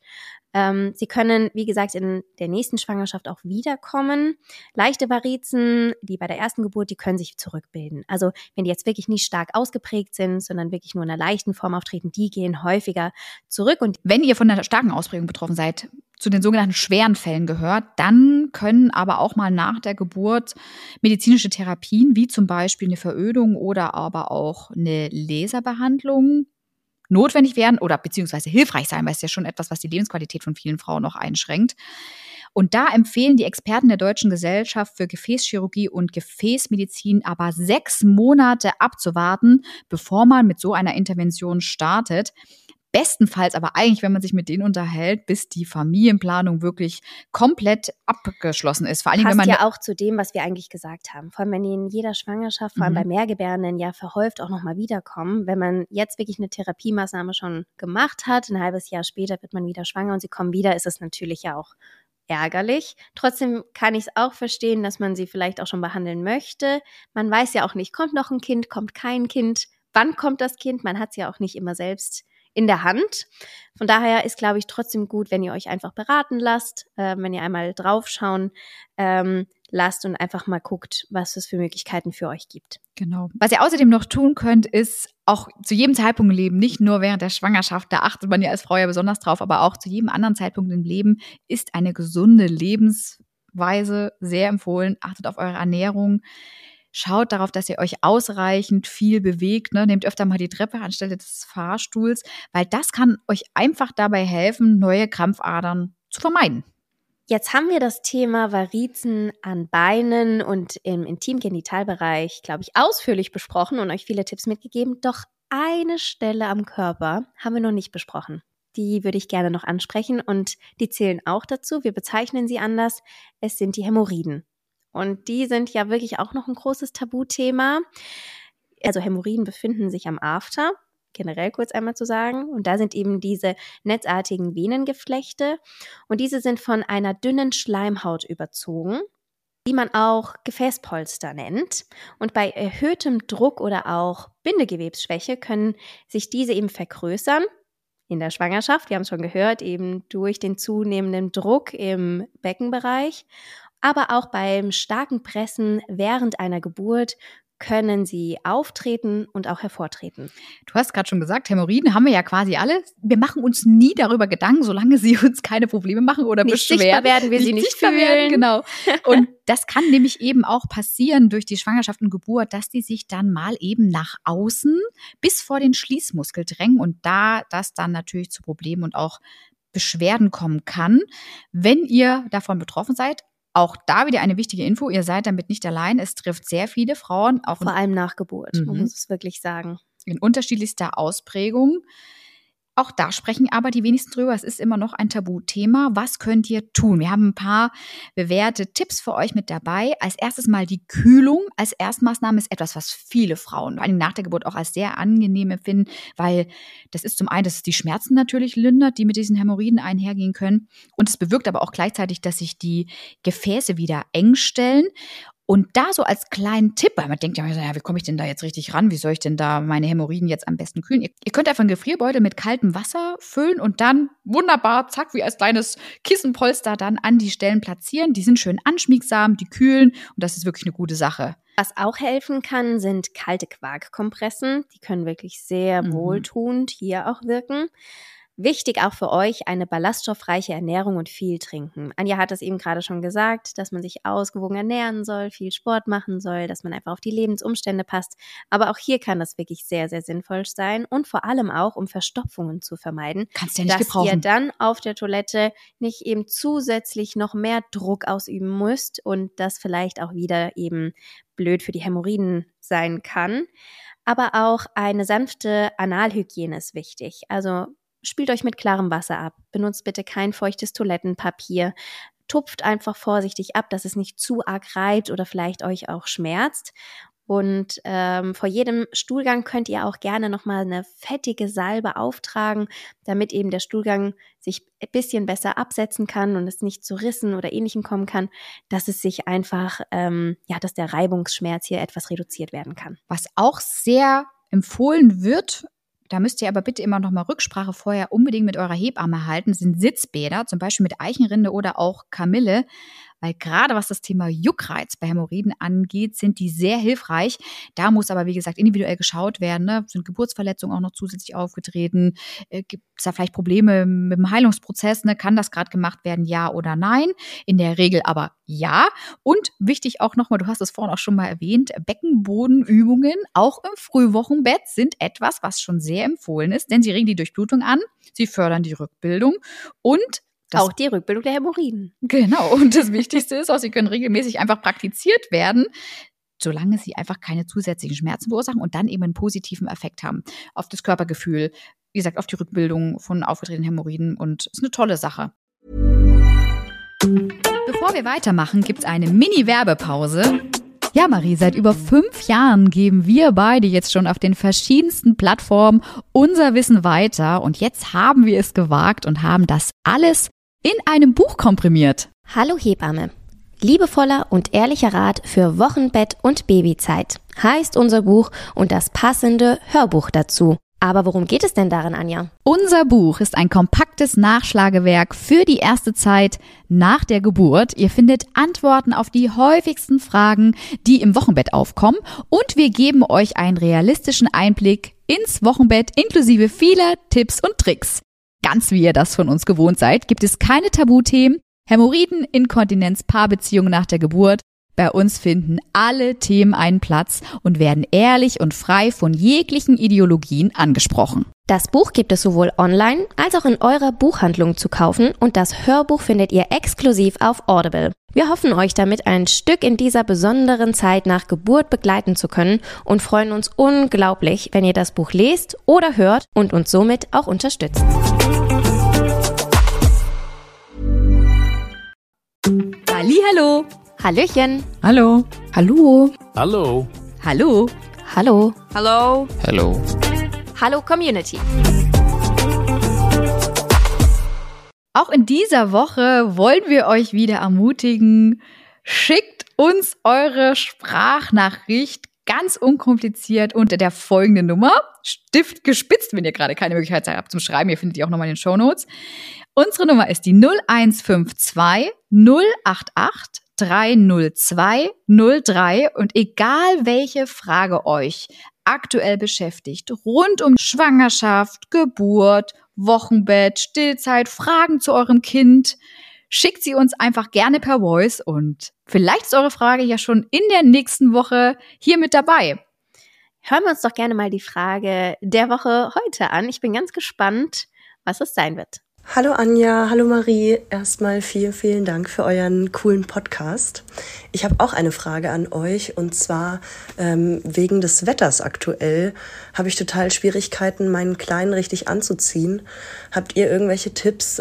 Sie können, wie gesagt, in der nächsten Schwangerschaft auch wiederkommen. Leichte Varizen, die bei der ersten Geburt, die können sich zurückbilden. Also wenn die jetzt wirklich nicht stark ausgeprägt sind, sondern wirklich nur in einer leichten Form auftreten, die gehen häufiger zurück. Und wenn ihr von einer starken Ausprägung betroffen seid, zu den sogenannten schweren Fällen gehört, dann können aber auch mal nach der Geburt medizinische Therapien, wie zum Beispiel eine Verödung oder aber auch eine Laserbehandlung, notwendig werden oder beziehungsweise hilfreich sein, weil es ist ja schon etwas, was die Lebensqualität von vielen Frauen noch einschränkt. Und da empfehlen die Experten der Deutschen Gesellschaft für Gefäßchirurgie und Gefäßmedizin aber 6 Monate abzuwarten, bevor man mit so einer Intervention startet. Bestenfalls aber eigentlich, wenn man sich mit denen unterhält, bis die Familienplanung wirklich komplett abgeschlossen ist. Vor allem, passt wenn man ja auch zu dem, was wir eigentlich gesagt haben. Vor allem, wenn die in jeder Schwangerschaft, vor allem bei Mehrgebärenden, ja verhäuft auch nochmal wiederkommen. Wenn man jetzt wirklich eine Therapiemaßnahme schon gemacht hat, ein halbes Jahr später wird man wieder schwanger und sie kommen wieder, ist es natürlich ja auch ärgerlich. Trotzdem kann ich es auch verstehen, dass man sie vielleicht auch schon behandeln möchte. Man weiß ja auch nicht, kommt noch ein Kind, kommt kein Kind, wann kommt das Kind? Man hat es ja auch nicht immer selbst in der Hand. Von daher ist, glaube ich, trotzdem gut, wenn ihr euch einfach beraten lasst, wenn ihr einmal draufschauen lasst und einfach mal guckt, was es für Möglichkeiten für euch gibt. Genau. Was ihr außerdem noch tun könnt, ist auch zu jedem Zeitpunkt im Leben, nicht nur während der Schwangerschaft, da achtet man ja als Frau ja besonders drauf, aber auch zu jedem anderen Zeitpunkt im Leben ist eine gesunde Lebensweise sehr empfohlen. Achtet auf eure Ernährung. Schaut darauf, dass ihr euch ausreichend viel bewegt. Ne? Nehmt öfter mal die Treppe anstelle des Fahrstuhls, weil das kann euch einfach dabei helfen, neue Krampfadern zu vermeiden. Jetzt haben wir das Thema Varizen an Beinen und im Intimgenitalbereich, glaube ich, ausführlich besprochen und euch viele Tipps mitgegeben. Doch eine Stelle am Körper haben wir noch nicht besprochen. Die würde ich gerne noch ansprechen und die zählen auch dazu. Wir bezeichnen sie anders. Es sind die Hämorrhoiden. Und die sind ja wirklich auch noch ein großes Tabuthema. Also Hämorrhoiden befinden sich am After, generell kurz einmal zu sagen. Und da sind eben diese netzartigen Venengeflechte. Und diese sind von einer dünnen Schleimhaut überzogen, die man auch Gefäßpolster nennt. Und bei erhöhtem Druck oder auch Bindegewebsschwäche können sich diese eben vergrößern. In der Schwangerschaft, wir haben es schon gehört, eben durch den zunehmenden Druck im Beckenbereich. Aber auch beim starken Pressen während einer Geburt können sie auftreten und auch hervortreten. Du hast gerade schon gesagt, Hämorrhoiden haben wir ja quasi alle. Wir machen uns nie darüber Gedanken, solange sie uns keine Probleme machen oder nicht beschweren. Sichtbar werden wir sie nicht fühlen. Genau. Und das kann nämlich eben auch passieren durch die Schwangerschaft und Geburt, dass die sich dann mal eben nach außen bis vor den Schließmuskel drängen und da das dann natürlich zu Problemen und auch Beschwerden kommen kann. Wenn ihr davon betroffen seid, auch da wieder eine wichtige Info, ihr seid damit nicht allein. Es trifft sehr viele Frauen. Auch vor allem nach Geburt, man muss es wirklich sagen. In unterschiedlichster Ausprägung. Auch da sprechen aber die wenigsten drüber. Es ist immer noch ein Tabuthema. Was könnt ihr tun? Wir haben ein paar bewährte Tipps für euch mit dabei. Als erstes mal die Kühlung. Als Erstmaßnahme ist etwas, was viele Frauen, vor allem nach der Geburt, auch als sehr angenehm empfinden, weil das ist zum einen, dass es die Schmerzen natürlich lindert, die mit diesen Hämorrhoiden einhergehen können. Und es bewirkt aber auch gleichzeitig, dass sich die Gefäße wieder eng stellen. Und da so als kleinen Tipp, weil man denkt ja, wie komme ich denn da jetzt richtig ran? Wie soll ich denn da meine Hämorrhoiden jetzt am besten kühlen? Ihr könnt einfach einen Gefrierbeutel mit kaltem Wasser füllen und dann wunderbar, zack, wie als kleines Kissenpolster dann an die Stellen platzieren. Die sind schön anschmiegsam, die kühlen und das ist wirklich eine gute Sache. Was auch helfen kann, sind kalte Quarkkompressen. Die können wirklich sehr wohltuend hier auch wirken. Wichtig auch für euch, eine ballaststoffreiche Ernährung und viel trinken. Anja hat es eben gerade schon gesagt, dass man sich ausgewogen ernähren soll, viel Sport machen soll, dass man einfach auf die Lebensumstände passt. Aber auch hier kann das wirklich sehr, sehr sinnvoll sein und vor allem auch, um Verstopfungen zu vermeiden. Kannst du ja nicht dass gebrauchen. Ihr dann auf der Toilette nicht eben zusätzlich noch mehr Druck ausüben müsst und das vielleicht auch wieder eben blöd für die Hämorrhoiden sein kann. Aber auch eine sanfte Analhygiene ist wichtig. Also spült euch mit klarem Wasser ab. Benutzt bitte kein feuchtes Toilettenpapier. Tupft einfach vorsichtig ab, dass es nicht zu arg reibt oder vielleicht euch auch schmerzt. Und vor jedem Stuhlgang könnt ihr auch gerne nochmal eine fettige Salbe auftragen, damit eben der Stuhlgang sich ein bisschen besser absetzen kann und es nicht zu Rissen oder Ähnlichem kommen kann, dass es sich einfach, dass der Reibungsschmerz hier etwas reduziert werden kann. Was auch sehr empfohlen wird, da müsst ihr aber bitte immer noch mal Rücksprache vorher unbedingt mit eurer Hebamme halten, sind Sitzbäder, zum Beispiel mit Eichenrinde oder auch Kamille. Weil gerade was das Thema Juckreiz bei Hämorrhoiden angeht, sind die sehr hilfreich. Da muss aber, wie gesagt, individuell geschaut werden. Ne? Sind Geburtsverletzungen auch noch zusätzlich aufgetreten? Gibt es da vielleicht Probleme mit dem Heilungsprozess? Ne? Kann das gerade gemacht werden, ja oder nein? In der Regel aber ja. Und wichtig auch nochmal, du hast es vorhin auch schon mal erwähnt, Beckenbodenübungen auch im Frühwochenbett sind etwas, was schon sehr empfohlen ist, denn sie regen die Durchblutung an, sie fördern die Rückbildung und auch die Rückbildung der Hämorrhoiden. Genau. Und das Wichtigste ist auch, sie können regelmäßig einfach praktiziert werden, solange sie einfach keine zusätzlichen Schmerzen verursachen und dann eben einen positiven Effekt haben auf das Körpergefühl, wie gesagt, auf die Rückbildung von aufgetretenen Hämorrhoiden und ist eine tolle Sache. Bevor wir weitermachen, gibt es eine Mini-Werbepause. Ja, Marie, seit über 5 Jahren geben wir beide jetzt schon auf den verschiedensten Plattformen unser Wissen weiter und jetzt haben wir es gewagt und haben das alles in einem Buch komprimiert. Hallo Hebamme. Liebevoller und ehrlicher Rat für Wochenbett und Babyzeit heißt unser Buch und das passende Hörbuch dazu. Aber worum geht es denn darin, Anja? Unser Buch ist ein kompaktes Nachschlagewerk für die erste Zeit nach der Geburt. Ihr findet Antworten auf die häufigsten Fragen, die im Wochenbett aufkommen. Und wir geben euch einen realistischen Einblick ins Wochenbett inklusive vieler Tipps und Tricks. Ganz wie ihr das von uns gewohnt seid, gibt es keine Tabuthemen, Hämorrhoiden, Inkontinenz, Paarbeziehungen nach der Geburt. Bei uns finden alle Themen einen Platz und werden ehrlich und frei von jeglichen Ideologien angesprochen. Das Buch gibt es sowohl online als auch in eurer Buchhandlung zu kaufen und das Hörbuch findet ihr exklusiv auf Audible. Wir hoffen, euch damit ein Stück in dieser besonderen Zeit nach Geburt begleiten zu können und freuen uns unglaublich, wenn ihr das Buch lest oder hört und uns somit auch unterstützt. Hallihallo! Hallöchen! Hallo. Hallo! Hallo. Hallo! Hallo! Hallo. Hallo. Hallo Community! Auch in dieser Woche wollen wir euch wieder ermutigen, schickt uns eure Sprachnachricht ganz unkompliziert unter der folgenden Nummer. Stift gespitzt, wenn ihr gerade keine Möglichkeit habt zum Schreiben. Ihr findet die auch nochmal in den Shownotes. Unsere Nummer ist die 0152 088 302 03 und egal welche Frage euch aktuell beschäftigt, rund um Schwangerschaft, Geburt, Wochenbett, Stillzeit, Fragen zu eurem Kind, schickt sie uns einfach gerne per Voice und vielleicht ist eure Frage ja schon in der nächsten Woche hier mit dabei. Hören wir uns doch gerne mal die Frage der Woche heute an. Ich bin ganz gespannt, was es sein wird. Hallo Anja, hallo Marie. Erstmal vielen Dank für euren coolen Podcast. Ich habe auch eine Frage an euch und zwar wegen des Wetters aktuell habe ich total Schwierigkeiten, meinen Kleinen richtig anzuziehen. Habt ihr irgendwelche Tipps,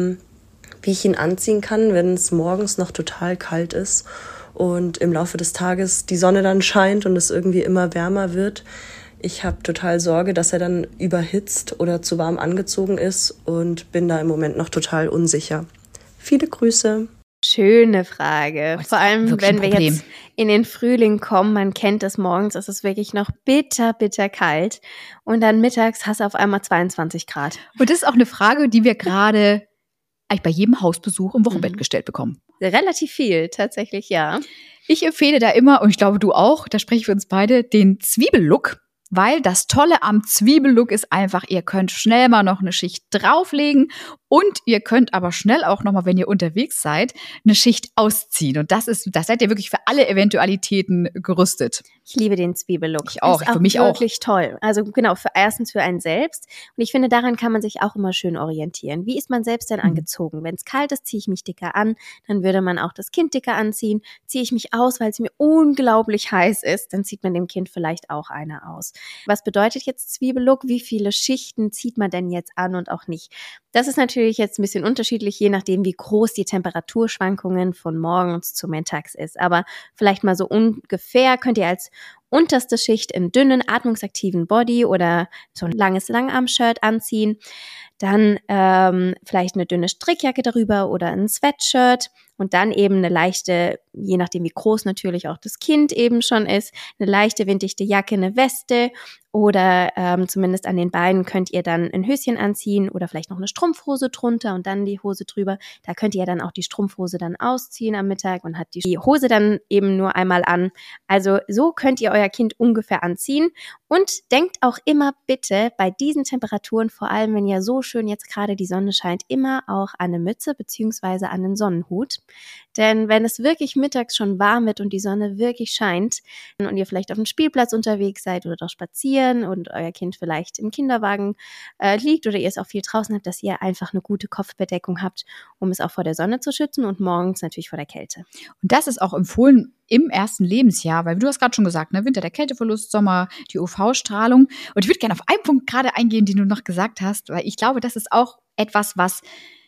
wie ich ihn anziehen kann, wenn es morgens noch total kalt ist und im Laufe des Tages die Sonne dann scheint und es irgendwie immer wärmer wird? Ich habe total Sorge, dass er dann überhitzt oder zu warm angezogen ist und bin da im Moment noch total unsicher. Viele Grüße. Schöne Frage. Vor allem, wenn wir Problem. jetzt in den Frühling kommen, man kennt es morgens, ist es wirklich noch bitter kalt. Und dann mittags hast du auf einmal 22 Grad. Und das ist auch eine Frage, die wir gerade eigentlich bei jedem Hausbesuch im Wochenbett gestellt bekommen. Relativ viel, tatsächlich, ja. Ich empfehle da immer, und ich glaube du auch, da spreche ich für uns beide, den Zwiebellook. Weil das Tolle am Zwiebellook ist einfach, ihr könnt schnell mal noch eine Schicht drauflegen und ihr könnt aber schnell auch nochmal, wenn ihr unterwegs seid, eine Schicht ausziehen. Und das seid ihr wirklich für alle Eventualitäten gerüstet. Ich liebe den Zwiebellook. Ich auch, ist für mich auch. Wirklich toll. Also genau, erstens für einen selbst. Und ich finde, daran kann man sich auch immer schön orientieren. Wie ist man selbst denn angezogen? Wenn es kalt ist, ziehe ich mich dicker an. Dann würde man auch das Kind dicker anziehen. Ziehe ich mich aus, weil es mir unglaublich heiß ist, dann zieht man dem Kind vielleicht auch eine aus. Was bedeutet jetzt Zwiebellook? Wie viele Schichten zieht man denn jetzt an und auch nicht? Das ist natürlich jetzt ein bisschen unterschiedlich, je nachdem, wie groß die Temperaturschwankungen von morgens zu mittags ist. Aber vielleicht mal so ungefähr könnt ihr als unterste Schicht im dünnen, atmungsaktiven Body oder so ein langes Langarm-Shirt anziehen. Dann vielleicht eine dünne Strickjacke darüber oder ein Sweatshirt und dann eben eine leichte, je nachdem wie groß natürlich auch das Kind eben schon ist, eine leichte winddichte Jacke, eine Weste oder zumindest an den Beinen könnt ihr dann ein Höschen anziehen oder vielleicht noch eine Strumpfhose drunter und dann die Hose drüber. Da könnt ihr dann auch die Strumpfhose dann ausziehen am Mittag und hat die Hose dann eben nur einmal an. Also so könnt ihr euer Kind ungefähr anziehen und denkt auch immer bitte bei diesen Temperaturen, vor allem wenn ja so schön jetzt gerade die Sonne scheint, immer auch an eine Mütze beziehungsweise an einen Sonnenhut. Denn wenn es wirklich mittags schon warm wird und die Sonne wirklich scheint und ihr vielleicht auf dem Spielplatz unterwegs seid oder doch spazieren und euer Kind vielleicht im Kinderwagen liegt oder ihr es auch viel draußen habt, dass ihr einfach eine gute Kopfbedeckung habt, um es auch vor der Sonne zu schützen und morgens natürlich vor der Kälte. Und das ist auch empfohlen im ersten Lebensjahr, weil du hast gerade schon gesagt, ne, Winter der Kälteverlust, Sommer die UV-Strahlung. Und ich würde gerne auf einen Punkt gerade eingehen, den du noch gesagt hast, weil ich glaube, das ist auch etwas, was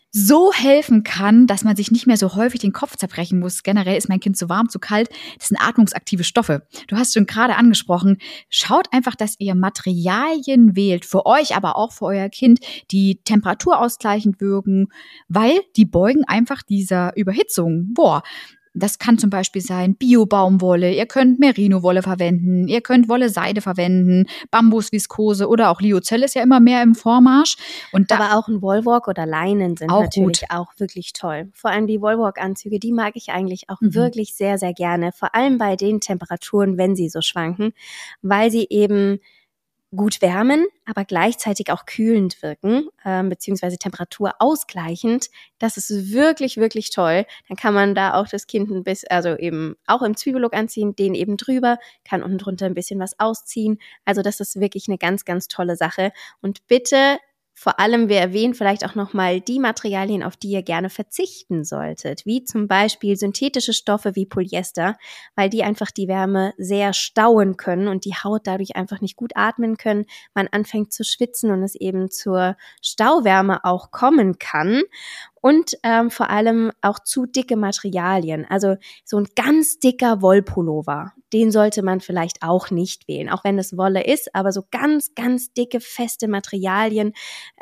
so helfen kann, dass man sich nicht mehr so häufig den Kopf zerbrechen muss. Generell ist mein Kind zu warm, zu kalt. Das sind atmungsaktive Stoffe. Du hast schon gerade angesprochen. Schaut einfach, dass ihr Materialien wählt, für euch, aber auch für euer Kind, die temperaturausgleichend wirken, weil die beugen einfach dieser Überhitzung. Das kann zum Beispiel sein Bio-Baumwolle, ihr könnt Merino-Wolle verwenden, ihr könnt Wolle-Seide verwenden, Bambus-Viskose oder auch Lyocell ist ja immer mehr im Vormarsch. Und Aber auch ein Wollwalk oder Leinen sind auch natürlich gut. auch wirklich toll. Vor allem die Wollwalk-Anzüge, die mag ich eigentlich auch wirklich sehr, sehr gerne. Vor allem bei den Temperaturen, wenn sie so schwanken, weil sie eben gut wärmen, aber gleichzeitig auch kühlend wirken, beziehungsweise temperaturausgleichend. Das ist wirklich, wirklich toll. Dann kann man da auch das Kind also eben auch im Zwiebellook anziehen, den eben drüber, kann unten drunter ein bisschen was ausziehen. Also das ist wirklich eine ganz, ganz tolle Sache. Und bitte, vor allem, wir erwähnen vielleicht auch nochmal die Materialien, auf die ihr gerne verzichten solltet, wie zum Beispiel synthetische Stoffe wie Polyester, weil die einfach die Wärme sehr stauen können und die Haut dadurch einfach nicht gut atmen können. Man anfängt zu schwitzen und es eben zur Stauwärme auch kommen kann. Und vor allem auch zu dicke Materialien. Also so ein ganz dicker Wollpullover, den sollte man vielleicht auch nicht wählen, auch wenn es Wolle ist, aber so ganz, ganz dicke, feste Materialien,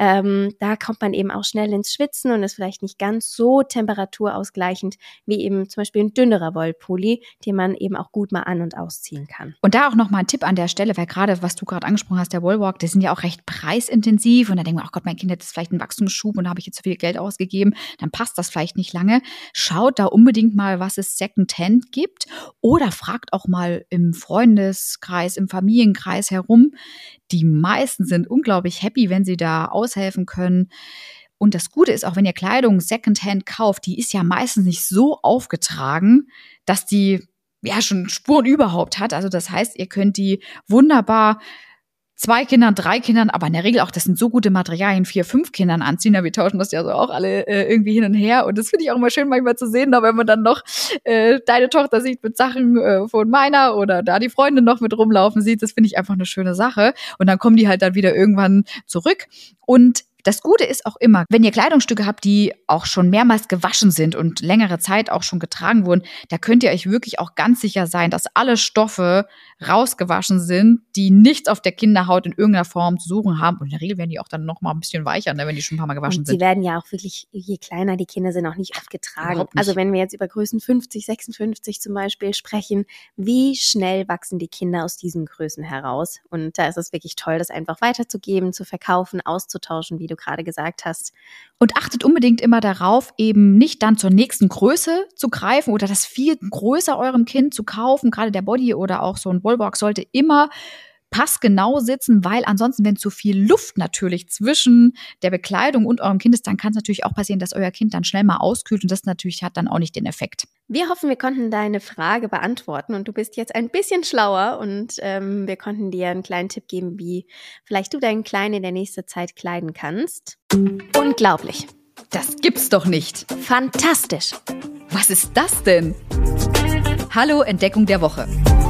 da kommt man eben auch schnell ins Schwitzen und ist vielleicht nicht ganz so temperaturausgleichend wie eben zum Beispiel ein dünnerer Wollpulli, den man eben auch gut mal an- und ausziehen kann. Und da auch nochmal ein Tipp an der Stelle, weil gerade, was du gerade angesprochen hast, der Wollwalk, die sind ja auch recht preisintensiv und da denkt man, ach Gott, mein Kind hat jetzt vielleicht einen Wachstumsschub und da habe ich jetzt so viel Geld ausgegeben, dann passt das vielleicht nicht lange. Schaut da unbedingt mal, was es Secondhand gibt oder fragt auch mal im Freundeskreis, im Familienkreis herum. Die meisten sind unglaublich happy, wenn sie da aushelfen können. Und das Gute ist auch, wenn ihr Kleidung Secondhand kauft, die ist ja meistens nicht so aufgetragen, dass die ja schon Spuren überhaupt hat. Also das heißt, ihr könnt die wunderbar 2 Kindern, 3 Kindern, aber in der Regel auch, das sind so gute Materialien, 4, 5 Kindern anziehen. Ja, wir tauschen das ja so auch alle irgendwie hin und her. Und das finde ich auch immer schön manchmal zu sehen, da wenn man dann noch deine Tochter sieht mit Sachen von meiner oder da die Freundin noch mit rumlaufen sieht. Das finde ich einfach eine schöne Sache. Und dann kommen die halt dann wieder irgendwann zurück. Und das Gute ist auch immer, wenn ihr Kleidungsstücke habt, die auch schon mehrmals gewaschen sind und längere Zeit auch schon getragen wurden, da könnt ihr euch wirklich auch ganz sicher sein, dass alle Stoffe rausgewaschen sind, die nichts auf der Kinderhaut in irgendeiner Form zu suchen haben. Und in der Regel werden die auch dann noch mal ein bisschen weicher, ne, wenn die schon ein paar Mal gewaschen und sind. sie werden ja auch wirklich, je kleiner die Kinder sind, auch nicht oft getragen. Überhaupt nicht. Also wenn wir jetzt über Größen 50, 56 zum Beispiel sprechen, wie schnell wachsen die Kinder aus diesen Größen heraus? Und da ist es wirklich toll, das einfach weiterzugeben, zu verkaufen, auszutauschen, wie du gerade gesagt hast. Und achtet unbedingt immer darauf, eben nicht dann zur nächsten Größe zu greifen oder das viel größer eurem Kind zu kaufen. Gerade der Body oder auch so ein Wollwalk sollte immer passgenau sitzen, weil ansonsten, wenn zu viel Luft natürlich zwischen der Bekleidung und eurem Kind ist, dann kann es natürlich auch passieren, dass euer Kind dann schnell mal auskühlt und das natürlich hat dann auch nicht den Effekt. Wir hoffen, wir konnten deine Frage beantworten und du bist jetzt ein bisschen schlauer und wir konnten dir einen kleinen Tipp geben, wie vielleicht du deinen Kleinen in der nächsten Zeit kleiden kannst. Unglaublich. Das gibt's doch nicht. Fantastisch. Was ist das denn? Hallo, Entdeckung der Woche.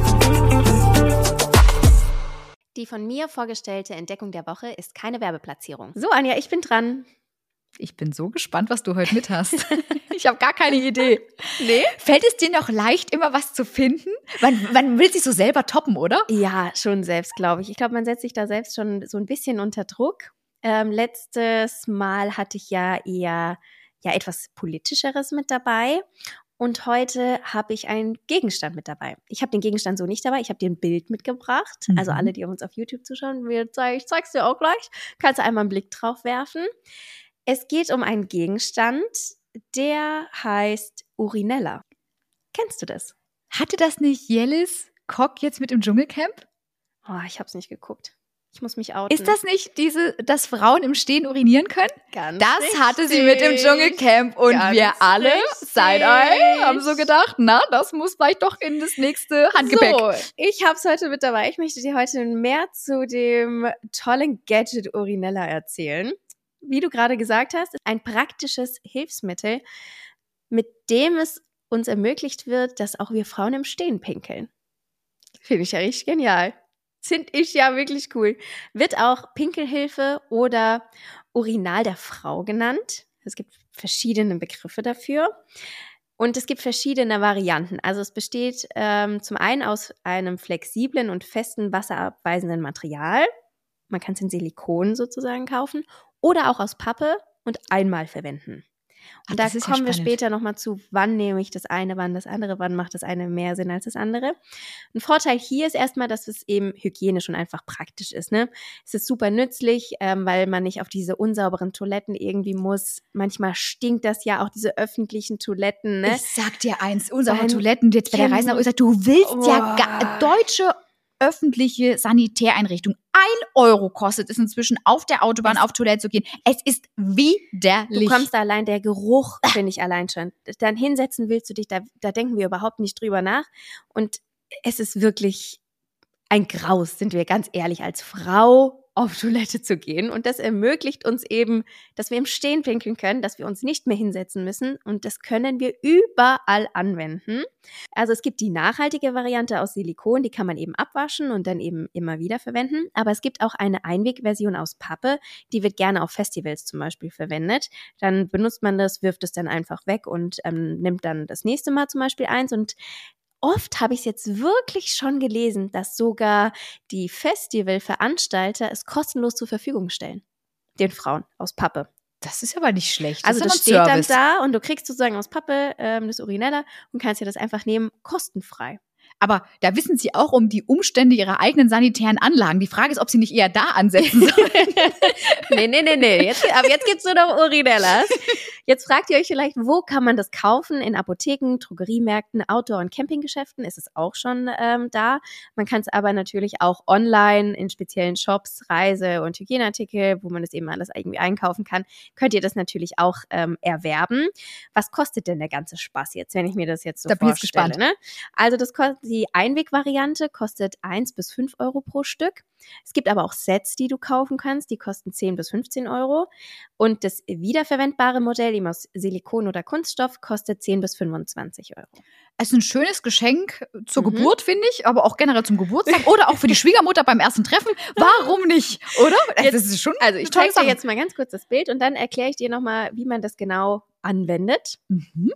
Die von mir vorgestellte Entdeckung der Woche ist keine Werbeplatzierung. So, Anja, ich bin dran. Ich bin so gespannt, was du heute mit hast. Ich habe gar keine Idee. Nee? Fällt es dir noch leicht, immer was zu finden? Man will sich so selber toppen, oder? Ja, schon selbst, glaube ich. Ich glaube, man setzt sich da selbst schon so ein bisschen unter Druck. Letztes Mal hatte ich ja eher etwas Politischeres mit dabei. Und heute habe ich einen Gegenstand mit dabei. Ich habe den Gegenstand so nicht dabei. Ich habe dir ein Bild mitgebracht. Mhm. Also alle, die uns auf YouTube zuschauen, ich zeig's dir auch gleich. Kannst du einmal einen Blick drauf werfen. Es geht um einen Gegenstand, der heißt Urinella. Kennst du das? Hatte das nicht Jellis Kock jetzt mit im Dschungelcamp? Oh, ich habe es nicht geguckt. Ich muss mich outen. Ist das nicht dass Frauen im Stehen urinieren können? Ganz Das richtig. hatte sie mit im Dschungelcamp und Ganz wir alle, richtig. Side-Eye, haben so gedacht, na, das muss vielleicht doch in das nächste Handgepäck. So, ich habe es heute mit dabei. Ich möchte dir heute mehr zu dem tollen Gadget Urinella erzählen. Wie du gerade gesagt hast, ist ein praktisches Hilfsmittel, mit dem es uns ermöglicht wird, dass auch wir Frauen im Stehen pinkeln. Finde ich ja richtig genial. Finde ich ja wirklich cool. Wird auch Pinkelhilfe oder Urinal der Frau genannt. Es gibt verschiedene Begriffe dafür. Und es gibt verschiedene Varianten. Also es besteht zum einen aus einem flexiblen und festen wasserabweisenden Material. Man kann es in Silikon sozusagen kaufen. Oder auch aus Pappe und einmal verwenden. Und da das ist ja kommen wir spannend. später nochmal zu, wann nehme ich das eine, wann das andere, wann macht das eine mehr Sinn als das andere. Ein Vorteil hier ist erstmal, dass es eben hygienisch und einfach praktisch ist. Ne? Es ist super nützlich, weil man nicht auf diese unsauberen Toiletten irgendwie muss. Manchmal stinkt das ja auch, diese öffentlichen Toiletten. Ne? Ich sag dir eins, unsere Beim Toiletten jetzt bei der Reise nach Österreich, du willst ja Boah. deutsche öffentliche Sanitäreinrichtung. 1 Euro kostet es inzwischen, auf der Autobahn auf Toilette zu gehen. Es ist widerlich. Du kommst da allein, der Geruch finde ich allein schon. Dann hinsetzen willst du dich, da denken wir überhaupt nicht drüber nach. Und es ist wirklich ein Graus, sind wir ganz ehrlich, als Frau auf Toilette zu gehen. Und das ermöglicht uns eben, dass wir im Stehen pinkeln können, dass wir uns nicht mehr hinsetzen müssen. Und das können wir überall anwenden. Also es gibt die nachhaltige Variante aus Silikon, die kann man eben abwaschen und dann eben immer wieder verwenden. Aber es gibt auch eine Einwegversion aus Pappe, die wird gerne auf Festivals zum Beispiel verwendet. Dann benutzt man das, wirft es dann einfach weg und nimmt dann das nächste Mal zum Beispiel eins. Und oft habe ich es jetzt wirklich schon gelesen, dass sogar die Festivalveranstalter es kostenlos zur Verfügung stellen. Den Frauen aus Pappe. Das ist aber nicht schlecht. Also das ist steht ja dann noch ein Service. da und du kriegst sozusagen aus Pappe das Urinella und kannst dir das einfach nehmen, kostenfrei. Aber da wissen sie auch um die Umstände ihrer eigenen sanitären Anlagen. Die Frage ist, ob sie nicht eher da ansetzen sollen. Nee. Aber jetzt gibt's nur noch Urinellas. Jetzt fragt ihr euch vielleicht, wo kann man das kaufen? In Apotheken, Drogeriemärkten, Outdoor- und Campinggeschäften ist es auch schon da. Man kann es aber natürlich auch online in speziellen Shops, Reise- und Hygieneartikel, wo man das eben alles irgendwie einkaufen kann, könnt ihr das natürlich auch erwerben. Was kostet denn der ganze Spaß jetzt, wenn ich mir das jetzt so Da bin ich jetzt vorstelle? gespannt. Ne? Also die Einwegvariante kostet 1 bis 5 Euro pro Stück. Es gibt aber auch Sets, die du kaufen kannst, die kosten 10 bis 15 Euro. Und das wiederverwendbare Modell, eben aus Silikon oder Kunststoff, kostet 10 bis 25 Euro. Es ist ein schönes Geschenk zur Geburt, finde ich, aber auch generell zum Geburtstag oder auch für die Schwiegermutter beim ersten Treffen. Warum nicht, oder? Das ist schon Also ich eine tolle zeige dir Sache. jetzt mal ganz kurz das Bild und dann erkläre ich dir nochmal, wie man das genau anwendet. Mhm.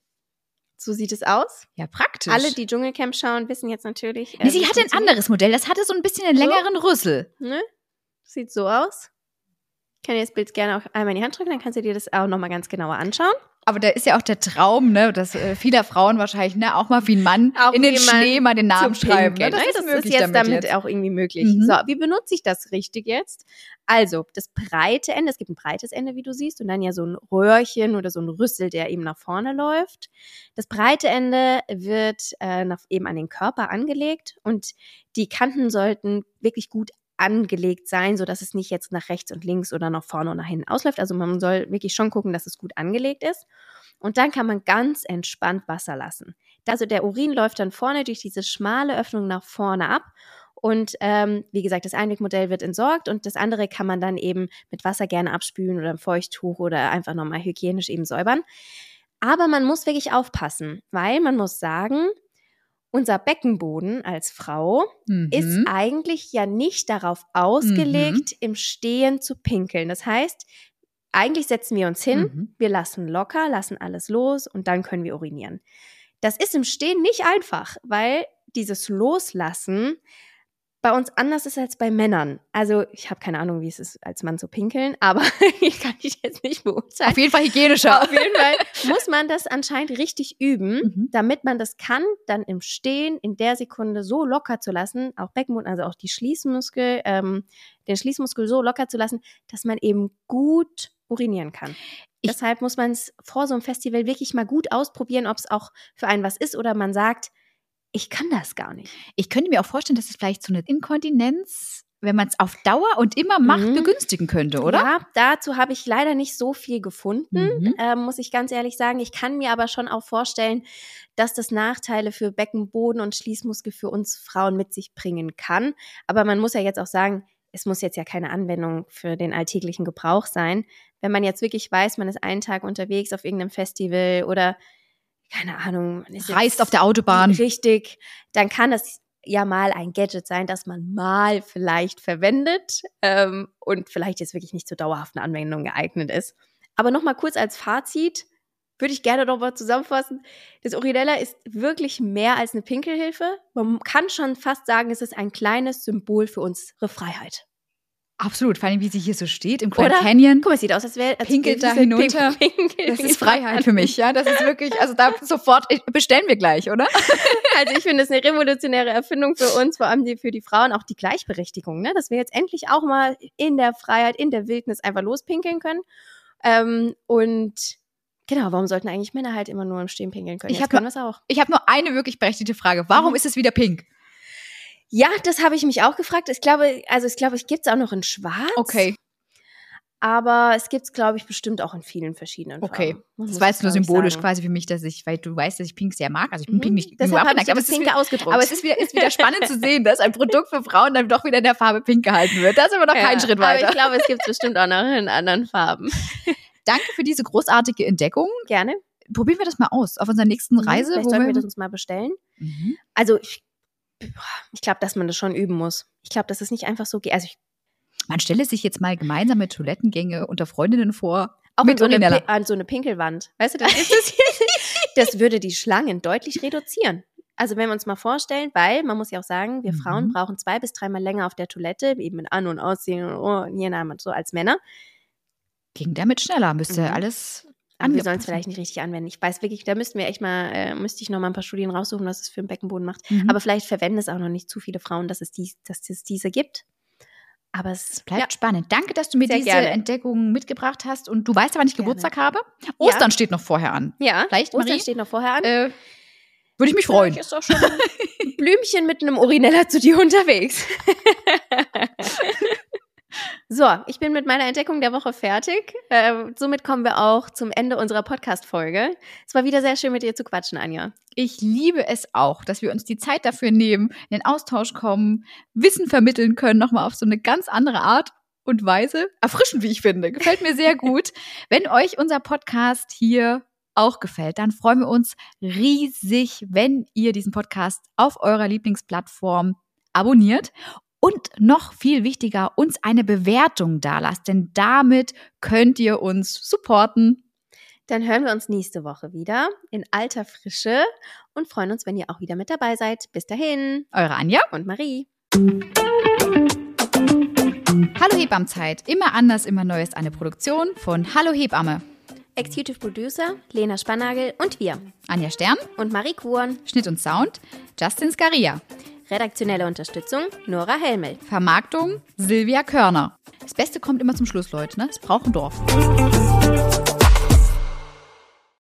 So sieht es aus. Ja, praktisch. Alle, die Dschungelcamp schauen, wissen jetzt natürlich. Nee, sie wie hatte ein funktioniert. anderes Modell. Das hatte so ein bisschen einen längeren Rüssel. Ne? Sieht so aus. Ich kann dir das Bild gerne auch einmal in die Hand drücken, dann kannst du dir das auch nochmal ganz genauer anschauen. Aber da ist ja auch der Traum, ne, dass vieler Frauen wahrscheinlich, ne, auch mal wie ein Mann Auch in den wie man Schnee mal den Namen Zum schreiben. Ne? Pinkeln, ne? Das ist jetzt damit auch irgendwie möglich. Mhm. So, wie benutze ich das richtig jetzt? Also, das breite Ende, es gibt ein breites Ende, wie du siehst, und dann ja so ein Röhrchen oder so ein Rüssel, der eben nach vorne läuft. Das breite Ende wird eben an den Körper angelegt und die Kanten sollten wirklich gut angelegt sein, sodass es nicht jetzt nach rechts und links oder nach vorne und nach hinten ausläuft. Also man soll wirklich schon gucken, dass es gut angelegt ist. Und dann kann man ganz entspannt Wasser lassen. Also der Urin läuft dann vorne durch diese schmale Öffnung nach vorne ab. Und wie gesagt, das Einwegmodell wird entsorgt und das andere kann man dann eben mit Wasser gerne abspülen oder im Feuchttuch oder einfach nochmal hygienisch eben säubern. Aber man muss wirklich aufpassen, weil man muss sagen, unser Beckenboden als Frau ist eigentlich ja nicht darauf ausgelegt, im Stehen zu pinkeln. Das heißt, eigentlich setzen wir uns hin, wir lassen locker, lassen alles los und dann können wir urinieren. Das ist im Stehen nicht einfach, weil dieses Loslassen bei uns anders ist als bei Männern. Also ich habe keine Ahnung, wie es ist, als Mann zu pinkeln, aber ich kann dich jetzt nicht beurteilen. Auf jeden Fall hygienischer. Auf jeden Fall muss man das anscheinend richtig üben, damit man das kann, dann im Stehen in der Sekunde so locker zu lassen, auch Beckenboden, also auch die Schließmuskel, den Schließmuskel so locker zu lassen, dass man eben gut urinieren kann. Deshalb muss man es vor so einem Festival wirklich mal gut ausprobieren, ob es auch für einen was ist oder man sagt, ich kann das gar nicht. Ich könnte mir auch vorstellen, dass es vielleicht so eine Inkontinenz, wenn man es auf Dauer und immer macht, begünstigen könnte, oder? Ja, dazu habe ich leider nicht so viel gefunden, muss ich ganz ehrlich sagen. Ich kann mir aber schon auch vorstellen, dass das Nachteile für Beckenboden und Schließmuskel für uns Frauen mit sich bringen kann. Aber man muss ja jetzt auch sagen, es muss jetzt ja keine Anwendung für den alltäglichen Gebrauch sein. Wenn man jetzt wirklich weiß, man ist einen Tag unterwegs auf irgendeinem Festival oder keine Ahnung, man ist Reist auf der Autobahn. Richtig, dann kann das ja mal ein Gadget sein, das man mal vielleicht verwendet und vielleicht jetzt wirklich nicht zur dauerhaften Anwendung geeignet ist. Aber nochmal kurz als Fazit, würde ich gerne nochmal zusammenfassen. Das Urinella ist wirklich mehr als eine Pinkelhilfe. Man kann schon fast sagen, es ist ein kleines Symbol für unsere Freiheit. Absolut, vor allem wie sie hier so steht im Grand Oder? Canyon. Guck mal, es sieht aus, als wäre Pinkelt da hinunter. Das ist Freiheit für mich, ja. Das ist wirklich, also da sofort, bestellen wir gleich, oder? Also ich finde es eine revolutionäre Erfindung für uns, vor allem für die Frauen, auch die Gleichberechtigung, ne? Dass wir jetzt endlich auch mal in der Freiheit, in der Wildnis einfach lospinkeln können. Und genau, warum sollten eigentlich Männer halt immer nur im Stehen pinkeln können? Ich habe nur eine wirklich berechtigte Frage. Warum ist es wieder pink? Ja, das habe ich mich auch gefragt. Ich glaube, ich gibt es auch noch in Schwarz. Okay. Aber es gibt es, glaube ich, bestimmt auch in vielen verschiedenen Farben. Okay, das war jetzt nur symbolisch quasi für mich, weil du weißt, dass ich Pink sehr mag. Also ich bin Pink nicht deshalb habe ich aber das Pink ausgedruckt. Aber es ist wieder spannend zu sehen, dass ein Produkt für Frauen dann doch wieder in der Farbe Pink gehalten wird. Da sind wir noch keinen Schritt weiter. Aber ich glaube, es gibt es bestimmt auch noch in anderen Farben. Danke für diese großartige Entdeckung. Gerne. Probieren wir das mal aus auf unserer nächsten Reise. Vielleicht sollten wir das uns mal bestellen. Also ich glaube, dass man das schon üben muss. Ich glaube, dass es nicht einfach so geht. Also man stelle sich jetzt mal gemeinsame Toilettengänge unter Freundinnen vor. Auch mit an so eine Pinkelwand. Weißt du, das würde die Schlangen deutlich reduzieren. Also wenn wir uns mal vorstellen, weil man muss ja auch sagen, wir Frauen brauchen 2 bis 3 Mal länger auf der Toilette, eben mit An- und Ausziehen und je nach so als Männer. Ging damit schneller, müsste alles Aber wir sollen es vielleicht nicht richtig anwenden. Ich weiß wirklich, da müssten wir echt mal, müsste ich noch mal ein paar Studien raussuchen, was es für einen Beckenboden macht. Aber vielleicht verwenden es auch noch nicht zu viele Frauen, dass es diese gibt. Aber es bleibt spannend. Danke, dass du mir diese Entdeckung mitgebracht hast. Und du weißt aber nicht, Geburtstag habe. Ostern steht noch vorher an. Ja, vielleicht, Ostern Marie? steht noch vorher an. Würde ich mich freuen. Ist auch schon ein Blümchen mit einem Urinella zu dir unterwegs. So, ich bin mit meiner Entdeckung der Woche fertig. Somit kommen wir auch zum Ende unserer Podcast-Folge. Es war wieder sehr schön, mit dir zu quatschen, Anja. Ich liebe es auch, dass wir uns die Zeit dafür nehmen, in den Austausch kommen, Wissen vermitteln können, nochmal auf so eine ganz andere Art und Weise. Erfrischend, wie ich finde. Gefällt mir sehr gut. Wenn euch unser Podcast hier auch gefällt, dann freuen wir uns riesig, wenn ihr diesen Podcast auf eurer Lieblingsplattform abonniert. Und noch viel wichtiger, uns eine Bewertung dalasst, denn damit könnt ihr uns supporten. Dann hören wir uns nächste Woche wieder in alter Frische und freuen uns, wenn ihr auch wieder mit dabei seid. Bis dahin. Eure Anja und Marie. Hallo Hebammenzeit. Immer anders, immer neu ist eine Produktion von Hallo Hebamme. Executive Producer Lena Spannagel und wir. Anja Stern und Marie Kuhn. Schnitt und Sound Justin Scaria. Redaktionelle Unterstützung Nora Helmel. Vermarktung Silvia Körner. Das Beste kommt immer zum Schluss, Leute. Ne? Es braucht ein Dorf.